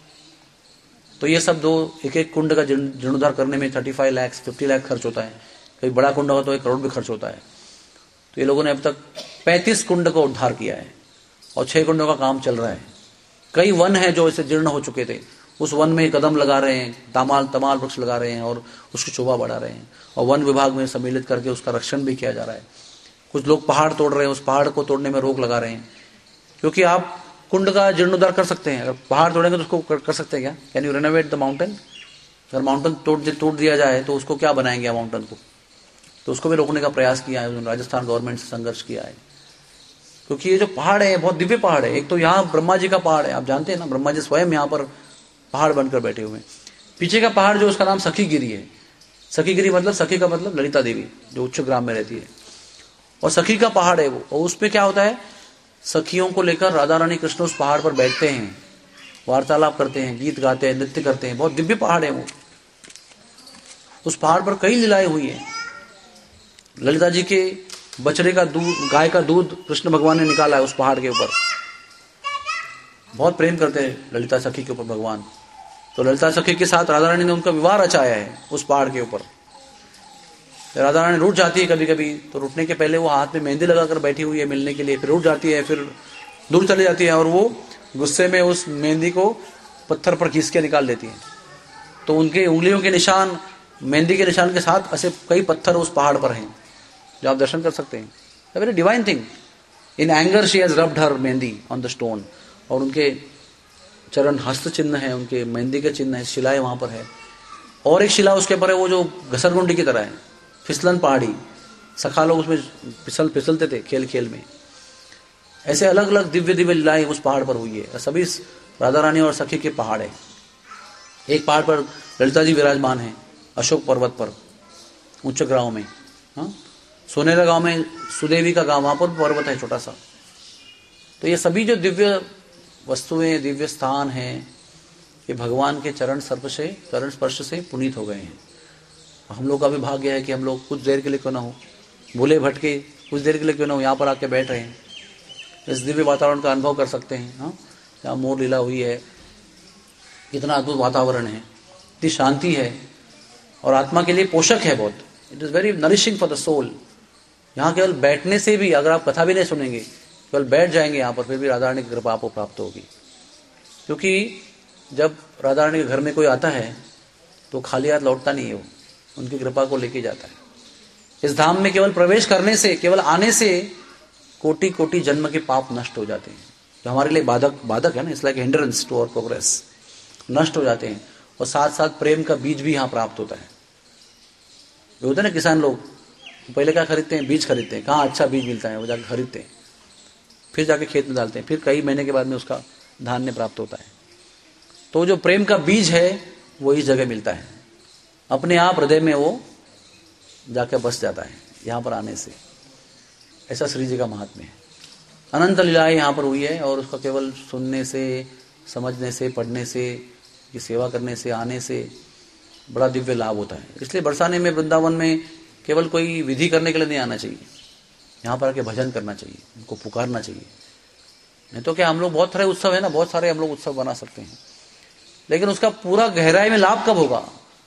तो ये सब दो एक एक कुंड का जीर्णोद्धार करने में thirty five lakhs fifty lakh खर्च होता है। कहीं बड़ा कुंड होगा तो एक करोड़ भी खर्च होता है। तो ये लोगों ने अब तक पैंतीस कुंड का उद्धार किया है और छह कुंडों का काम चल रहा है। कई वन है जो इसे जीर्ण हो चुके थे, उस वन में कदम लगा रहे हैं, तमाल तमाल वृक्ष लगा रहे हैं और उसकी शोभा बढ़ा रहे हैं, और वन विभाग में सम्मिलित करके उसका रक्षण भी किया जा रहा है। कुछ लोग पहाड़ तोड़ रहे हैं, उस पहाड़ को तोड़ने में रोक लगा रहे हैं, क्योंकि आप कुंड का जीर्णोद्धार कर सकते हैं। अगर पहाड़ तोड़ेंगे तो उसको कर, कर सकते हैं क्या? Can you renovate the mountain? अगर माउंटेन तोड़ तोड़ दिया जाए तो उसको क्या बनाएंगे माउंटेन को? तो उसको भी रोकने का प्रयास किया है, राजस्थान गवर्नमेंट से संघर्ष किया है। क्योंकि ये जो पहाड़ है बहुत दिव्य पहाड़ है। एक तो यहाँ ब्रह्मा जी का पहाड़ है, आप जानते हैं ना, ब्रह्मा जी स्वयं यहाँ पर पहाड़ बनकर बैठे हुए हैं। पीछे का पहाड़ जो उसका नाम सखी गिरी है। सखी गिरी मतलब, सखी का मतलब ललिता देवी जो उच्च ग्राम में रहती है, और सखी का पहाड़ है वो। और उसमें क्या होता है, सखियों को लेकर राधा रानी कृष्ण उस पहाड़ पर बैठते हैं, वार्तालाप करते हैं, गीत गाते हैं, नृत्य करते हैं। बहुत दिव्य पहाड़ है वो। उस पहाड़ पर कई लीलाएं हुई है। ललिता जी के बछड़े का दूध, गाय का दूध कृष्ण भगवान ने निकाला है उस पहाड़ के ऊपर। बहुत प्रेम करते हैं ललिता सखी के ऊपर भगवान, तो ललिता सखी के साथ राधा रानी ने उनका विवाह रचाया है उस पहाड़ के ऊपर। राधा रानी रूठ जाती है कभी कभी, तो रूठने के पहले वो हाथ में मेहंदी लगाकर बैठी हुई है मिलने के लिए, फिर रूठ जाती है, फिर दूर चली जाती है और वो गुस्से में उस मेहंदी को पत्थर पर खींच के निकाल लेती है। तो उनके उंगलियों के निशान, मेहंदी के निशान के साथ ऐसे कई पत्थर उस पहाड़ पर हैं जो आप दर्शन कर सकते हैं। A very divine thing. In anger she has rubbed her mehndi on the stone, और उनके चरण हस्त चिन्ह है, उनके मेहंदी के चिन्ह है, शिलाएं वहां पर है। और एक शिला उसके ऊपर है वो जो घसरगुंडी की तरह है, फिसलन पहाड़ी। सखा लोग उसमें फिसल फिसलते थे खेल खेल में। ऐसे अलग अलग दिव्य दिव्य लीलाएं उस पहाड़ पर हुई है। सभी राधा रानी और सखी के पहाड़ है। एक पहाड़ पर ललिता जी विराजमान है, अशोक पर्वत पर, ऊंचे गांव में। हाँ, सोनेरा गांव में सुदेवी का गांव, वहां पर पर्वत है छोटा सा। तो ये सभी जो दिव्य वस्तुएं, दिव्य स्थान हैं, ये भगवान के चरण सर्प से, चरण स्पर्श से पुनीत हो गए हैं। हम लोग का भी भाग्य है कि हम लोग कुछ देर के लिए क्यों ना हो, भूले भटके कुछ देर के लिए क्यों ना हो, यहाँ पर आके बैठ रहे हैं, इस दिव्य वातावरण का अनुभव कर सकते हैं। हाँ, यहाँ मोर लीला हुई है, कितना अद्भुत वातावरण है, इतनी शांति है और आत्मा के लिए पोषक है बहुत। It is very nourishing for the soul. यहाँ केवल बैठने से भी, अगर आप कथा भी नहीं सुनेंगे, केवल बैठ जाएंगे यहाँ पर, फिर भी राधा रानी की कृपा आपको प्राप्त होगी। क्योंकि जब राधा रानी के घर में कोई आता है तो खाली हाथ लौटता नहीं है, वो उनकी कृपा को लेके जाता है। इस धाम में केवल प्रवेश करने से, केवल आने से कोटि कोटि जन्म के पाप नष्ट हो जाते हैं, जो हमारे लिए बाधक बाधक है ना, it's like hindrance to our progress, नष्ट हो जाते हैं। और साथ साथ प्रेम का बीज भी यहाँ प्राप्त होता है। जो होते हैं ना किसान लोग, पहले क्या खरीदते हैं, बीज खरीदते हैं, कहाँ अच्छा बीज मिलता है वो जाके खरीदते हैं, फिर जाके खेत में डालते हैं, फिर कई महीने के बाद में उसका धान्य प्राप्त होता है। तो जो प्रेम का बीज है वो इस जगह मिलता है, अपने आप हृदय में वो जाके बस जाता है यहाँ पर आने से। ऐसा श्री जी का महात्म्य है। अनंत लीलाएं यहाँ पर हुई है और उसका केवल सुनने से, समझने से, पढ़ने से, की सेवा करने से, आने से बड़ा दिव्य लाभ होता है। इसलिए बरसाने में, वृंदावन में केवल कोई विधि करने के लिए नहीं आना चाहिए, यहाँ पर आके भजन करना चाहिए, उनको पुकारना चाहिए। नहीं तो क्या, हम लोग बहुत सारे उत्सव है ना, बहुत सारे हम लोग उत्सव बना सकते हैं, लेकिन उसका पूरा गहराई में लाभ कब होगा?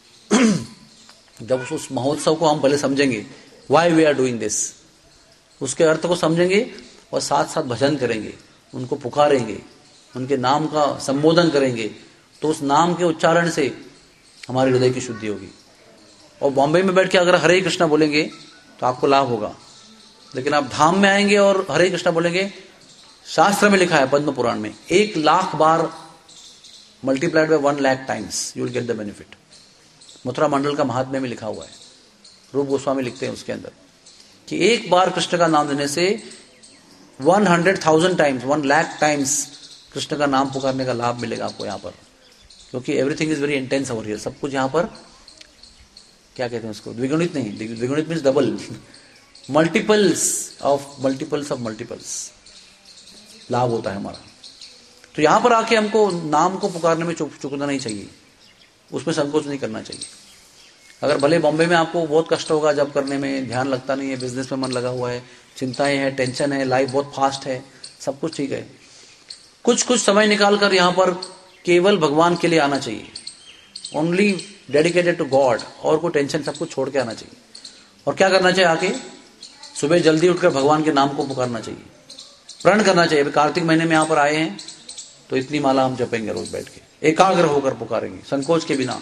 जब उस महोत्सव को हम पहले समझेंगे, why we are doing this, उसके अर्थ को समझेंगे और साथ साथ भजन करेंगे, उनको पुकारेंगे, उनके नाम का संबोधन करेंगे, तो उस नाम के उच्चारण से हमारे हृदय की शुद्धि होगी। और बॉम्बे में बैठ के अगर हरे कृष्णा बोलेंगे तो आपको लाभ होगा, लेकिन आप धाम में आएंगे और हरे कृष्णा बोलेंगे, शास्त्र में लिखा है पद्म पुराण में, एक लाख बार multiplied by one lakh times you will get the benefit. Mathura Mandal का महात्म्य में लिखा हुआ है, रूप गोस्वामी लिखते हैं उसके अंदर कि एक बार कृष्ण का नाम लेने से one hundred thousand times, one lakh times Krishna का नाम पुकारने का लाभ मिलेगा आपको यहाँ पर। क्योंकि everything is very intense over here, सब कुछ यहाँ पर क्या कहते हैं उसको, द्विगुणित नहीं, द्विगुणित means double, multiples of multiples of multiples लाभ होता है हमारा। तो यहाँ पर आके हमको नाम को पुकारने में चुक चुकना नहीं चाहिए, उसमें संकोच नहीं करना चाहिए। अगर भले बॉम्बे में आपको बहुत कष्ट होगा, जब करने में ध्यान लगता नहीं है, बिजनेस में मन लगा हुआ है, चिंताएं हैं, टेंशन है, लाइफ बहुत फास्ट है, सब कुछ ठीक है, कुछ कुछ समय निकाल कर यहाँ पर केवल भगवान के लिए आना चाहिए, ओनली डेडिकेटेड टू गॉड, और कोई टेंशन सब कुछ छोड़ के आना चाहिए। और क्या करना चाहिए, आके सुबह जल्दी उठकर भगवान के नाम को पुकारना चाहिए, प्रण करना चाहिए। कार्तिक महीने में यहाँ पर आए हैं तो इतनी माला हम जपेंगे रोज बैठ के, एकाग्र होकर पुकारेंगे, संकोच के बिना,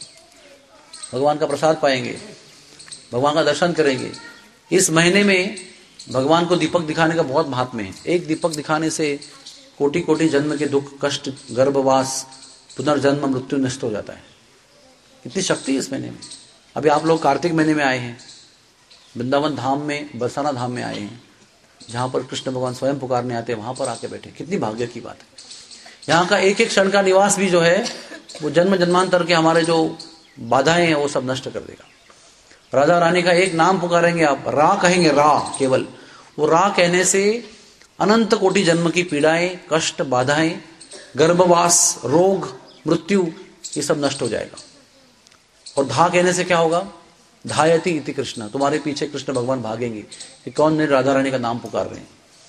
भगवान का प्रसाद पाएंगे, भगवान का दर्शन करेंगे। इस महीने में भगवान को दीपक दिखाने का बहुत महात्म्य है। एक दीपक दिखाने से कोटि कोटि जन्म के दुख, कष्ट, गर्भवास, पुनर्जन्म, मृत्यु नष्ट हो जाता है। इतनी शक्ति है इस महीने में। अभी आप लोग कार्तिक महीने में आए हैं, वृंदावन धाम में, बरसाना धाम में आए हैं, जहाँ पर कृष्ण भगवान स्वयं पुकारने आते हैं, वहां पर आके बैठे, कितनी भाग्य की बात है। यहाँ का एक एक क्षण का निवास भी जो है वो जन्म जन्मांतर के हमारे जो बाधाएं हैं वो सब नष्ट कर देगा। राधा रानी का एक नाम पुकारेंगे आप, रा कहेंगे, रा केवल, वो रा कहने से अनंत कोटि जन्म की पीड़ाएं, कष्ट, बाधाएं, गर्भवास, रोग, मृत्यु, ये सब नष्ट हो जाएगा। और धा कहने से क्या होगा, धायति इति कृष्ण, तुम्हारे पीछे कृष्ण भगवान भागेंगे कि कौन ने राधा रानी का नाम पुकार रहे हैं।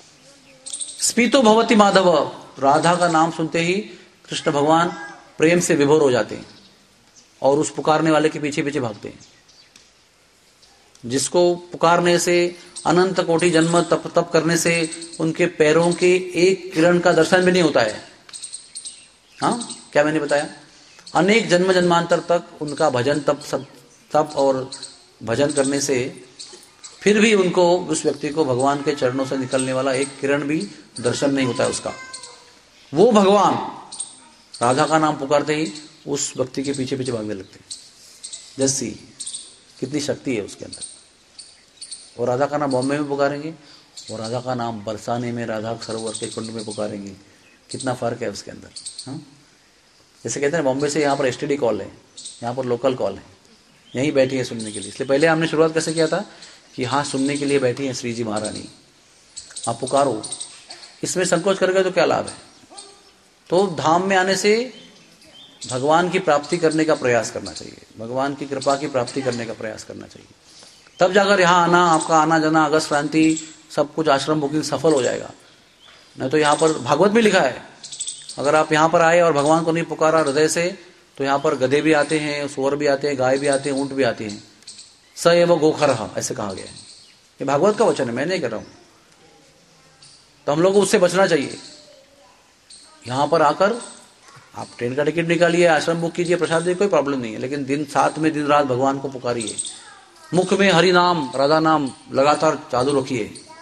स्पीतो भवति माधव, राधा का नाम सुनते ही कृष्ण भगवान प्रेम से विभोर हो जाते हैं और उस पुकारने वाले के पीछे पीछे भागते हैं। जिसको पुकारने से अनंत कोटि जन्म तप तप करने से उनके पैरों के एक किरण का दर्शन भी नहीं होता है। हाँ, क्या मैंने बताया? अनेक जन्म जन्मांतर तक उनका भजन तप सब तप और भजन करने से फिर भी उनको, उस व्यक्ति को भगवान के चरणों से निकलने वाला एक किरण भी दर्शन नहीं होता है उसका। वो भगवान राधा का नाम पुकारते ही उस व्यक्ति के पीछे पीछे भागने लगते हैं। जैसी कितनी शक्ति है उसके अंदर। और राधा का नाम बॉम्बे में पुकारेंगे और राधा का नाम बरसाने में, राधा सरोवर के कुंड में पुकारेंगे, कितना फर्क है उसके अंदर। हाँ, जैसे कहते हैं बॉम्बे से यहाँ पर एसटीडी कॉल है, यहाँ पर लोकल कॉल है, यहीं बैठी है सुनने के लिए। इसलिए पहले हमने शुरुआत कैसे किया था कि हाँ, सुनने के लिए बैठी है श्री जी महारानी, आप पुकारो। इसमें संकोच कर गए तो क्या लाभ है? तो धाम में आने से भगवान की प्राप्ति करने का प्रयास करना चाहिए, भगवान की कृपा की प्राप्ति करने का प्रयास करना चाहिए। तब जाकर यहाँ आना, आपका आना जाना, अगस्त क्रांति, सब कुछ आश्रम बुकिंग सफल हो जाएगा। नहीं तो यहाँ पर भागवत भी लिखा है, अगर आप यहाँ पर आए और भगवान को नहीं पुकारा हृदय से, तो यहाँ पर गधे भी आते हैं, सुअर भी आते हैं, गाय भी आते हैं, ऊंट भी आते हैं। स एव गोखरः, ऐसे कहा गया है। ये भागवत का वचन है, मैं नहीं कर रहा हूं। तो हम लोग को उससे बचना चाहिए। यहाँ पर आकर आप ट्रेन का टिकट निकालिए, आश्रम बुक कीजिए, प्रसाद दीजिए, कोई प्रॉब्लम नहीं है, लेकिन दिन साथ में दिन रात भगवान को पुकारिए। मुख में हरि नाम, राधा नाम लगातार चालू रखिए,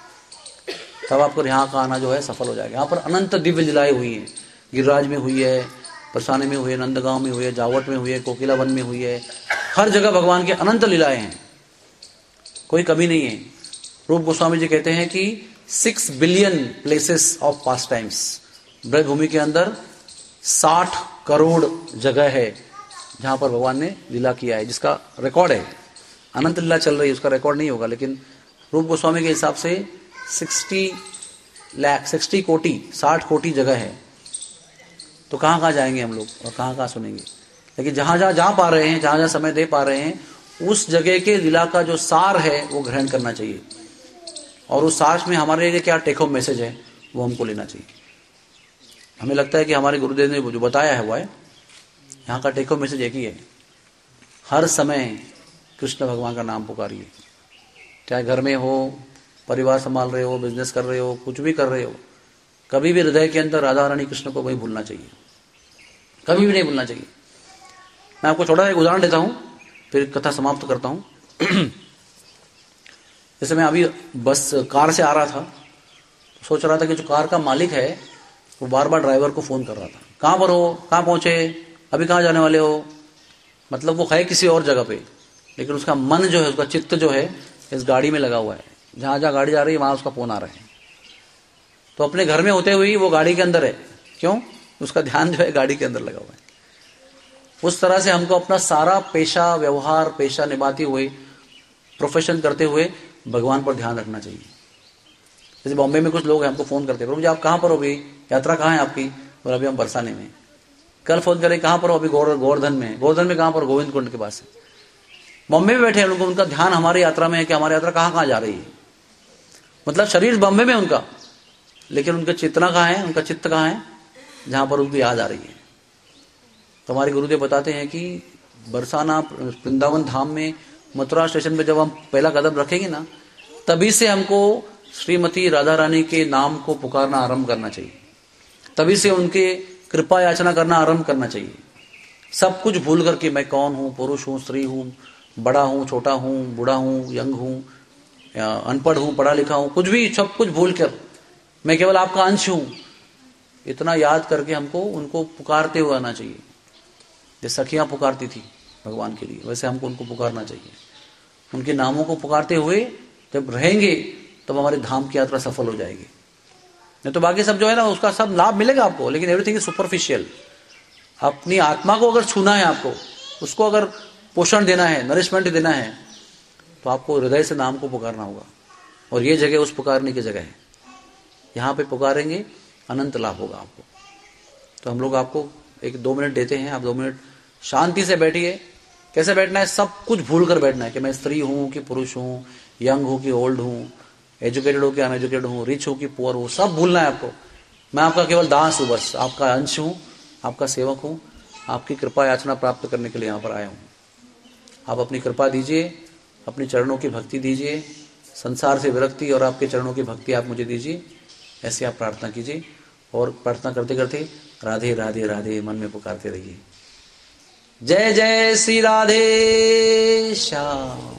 तब आपको यहाँ का आना जो है सफल हो जाएगा। यहाँ पर अनंत दिव्य लीलाएं हुई हैं। गिरिराज में हुई है, परसाने में हुई है, नंदगांव में हुई है, जावट में हुई है, कोकिला वन में हुई है। हर जगह भगवान की अनंत लीलाएं हैं, कोई कमी नहीं है। रूप गोस्वामी जी कहते हैं कि six billion places of pastime, Brajbhumi के अंदर साठ करोड़ जगह है जहां पर भगवान ने लीला किया है, जिसका रिकॉर्ड है। अनंत लीला चल रही है, उसका रिकॉर्ड नहीं होगा, लेकिन रूप गोस्वामी के हिसाब से सिक्सटी लाख सिक्सटी कोटि साठ कोटि जगह है। तो कहाँ कहाँ जाएंगे हम लोग और कहाँ कहाँ सुनेंगे? लेकिन जहां जहां जा पा रहे हैं, जहां जहां समय दे पा रहे हैं, उस जगह के लीला का जो सार है वो ग्रहण करना चाहिए। और उस सार में हमारे लिए क्या टेक होम मैसेज है वो हमको लेना चाहिए। हमें लगता है कि हमारे गुरुदेव ने जो बताया है वो है, यहाँ का टेक होम मैसेज एक ही है, हर समय कृष्ण भगवान का नाम पुकारिए। चाहे घर में हो, परिवार संभाल रहे हो, बिजनेस कर रहे हो, कुछ भी कर रहे हो, कभी भी हृदय के अंदर राधा रानी कृष्ण को नहीं भूलना चाहिए, कभी भी नहीं भूलना चाहिए। मैं आपको छोटा सा एक उदाहरण देता हूं, फिर कथा समाप्त करता हूं। जैसे मैं अभी बस कार से आ रहा था, सोच रहा था कि जो कार का मालिक है वो बार बार ड्राइवर को फोन कर रहा था, कहाँ पर हो, कहाँ पहुंचे, अभी कहाँ जाने वाले हो। मतलब वो है किसी और जगह पे, लेकिन उसका मन जो है, उसका चित्त जो है इस गाड़ी में लगा हुआ है। जहां जहां गाड़ी जा रही है वहां उसका फोन आ रहा है। तो अपने घर में होते हुए ही वो गाड़ी के अंदर है, क्यों? उसका ध्यान जो है गाड़ी के अंदर लगा हुआ है। उस तरह से हमको अपना सारा पेशा व्यवहार, पेशा निभाते हुए, प्रोफेशन करते हुए भगवान पर ध्यान रखना चाहिए। जैसे बॉम्बे में कुछ लोग हैं, हमको फोन करते हैं, मुझे आप कहाँ पर हो अभी, यात्रा कहाँ है आपकी? और अभी हम बरसाने में। कल फोन करें, कहाँ पर हो? अभी गोवर्धन में। गोवर्धन में कहाँ पर? गोविंद कुंड के पास है। बॉम्बे में बैठे हैं लोग, उनका ध्यान हमारी यात्रा में है कि हमारी यात्रा कहाँ कहाँ जा रही है। मतलब शरीर बॉम्बे में उनका, लेकिन उनका चेतना कहाँ है, उनका चित्त कहाँ है? जहां पर उनको याद आ रही है। तो हमारे गुरुदेव बताते हैं कि बरसाना वृंदावन धाम में मथुरा स्टेशन पे जब हम पहला कदम रखेंगे ना, तभी से हमको श्रीमती राधा रानी के नाम को पुकारना आरंभ करना चाहिए, तभी से उनके कृपा याचना करना आरंभ करना चाहिए। सब कुछ भूल करके मैं कौन हूँ, पुरुष हूँ, स्त्री हूँ, बड़ा हूँ, छोटा हूँ, बूढ़ा हूँ, यंग हूँ, अनपढ़ हूँ, पढ़ा लिखा हूँ, कुछ भी सब कुछ भूल कर मैं केवल आपका अंश हूं, इतना याद करके हमको उनको पुकारते हुए आना चाहिए। जैसे सखियां पुकारती थी भगवान के लिए, वैसे हमको उनको पुकारना चाहिए। उनके नामों को पुकारते हुए जब रहेंगे तब हमारे धाम की यात्रा सफल हो जाएगी। नहीं तो बाकी सब जो है ना, उसका सब लाभ मिलेगा आपको, लेकिन एवरीथिंग इज सुपरफिशियल। अपनी आत्मा को अगर छूना है, आपको उसको अगर पोषण देना है, नरिशमेंट देना है, तो आपको हृदय से नाम को पुकारना होगा। और ये जगह उस पुकारने की जगह है। यहाँ पे पुकारेंगे, अनंत लाभ होगा आपको। तो हम लोग आपको एक दो मिनट देते हैं, आप दो मिनट शांति से बैठिए कैसे बैठना है? सब कुछ भूल कर बैठना है कि मैं स्त्री हूं कि पुरुष हूं, यंग हूं कि ओल्ड हूं, एजुकेटेड हो कि अनएजुकेटेड हूं, रिच हो कि पुअर हूं, सब भूलना है आपको। मैं आपका केवल दास हूं, बस आपका अंश हूं, आपका सेवक हूं, आपकी कृपा याचना प्राप्त करने के लिए यहां पर आया हूं। आप अपनी कृपा दीजिए, अपनी चरणों की भक्ति दीजिए, संसार से विरक्ति और आपके चरणों की भक्ति आप मुझे दीजिए, ऐसे आप प्रार्थना कीजिए। और प्रार्थना करते करते राधे राधे राधे मन में पुकारते रहिए। जय जय श्री राधे श्याम।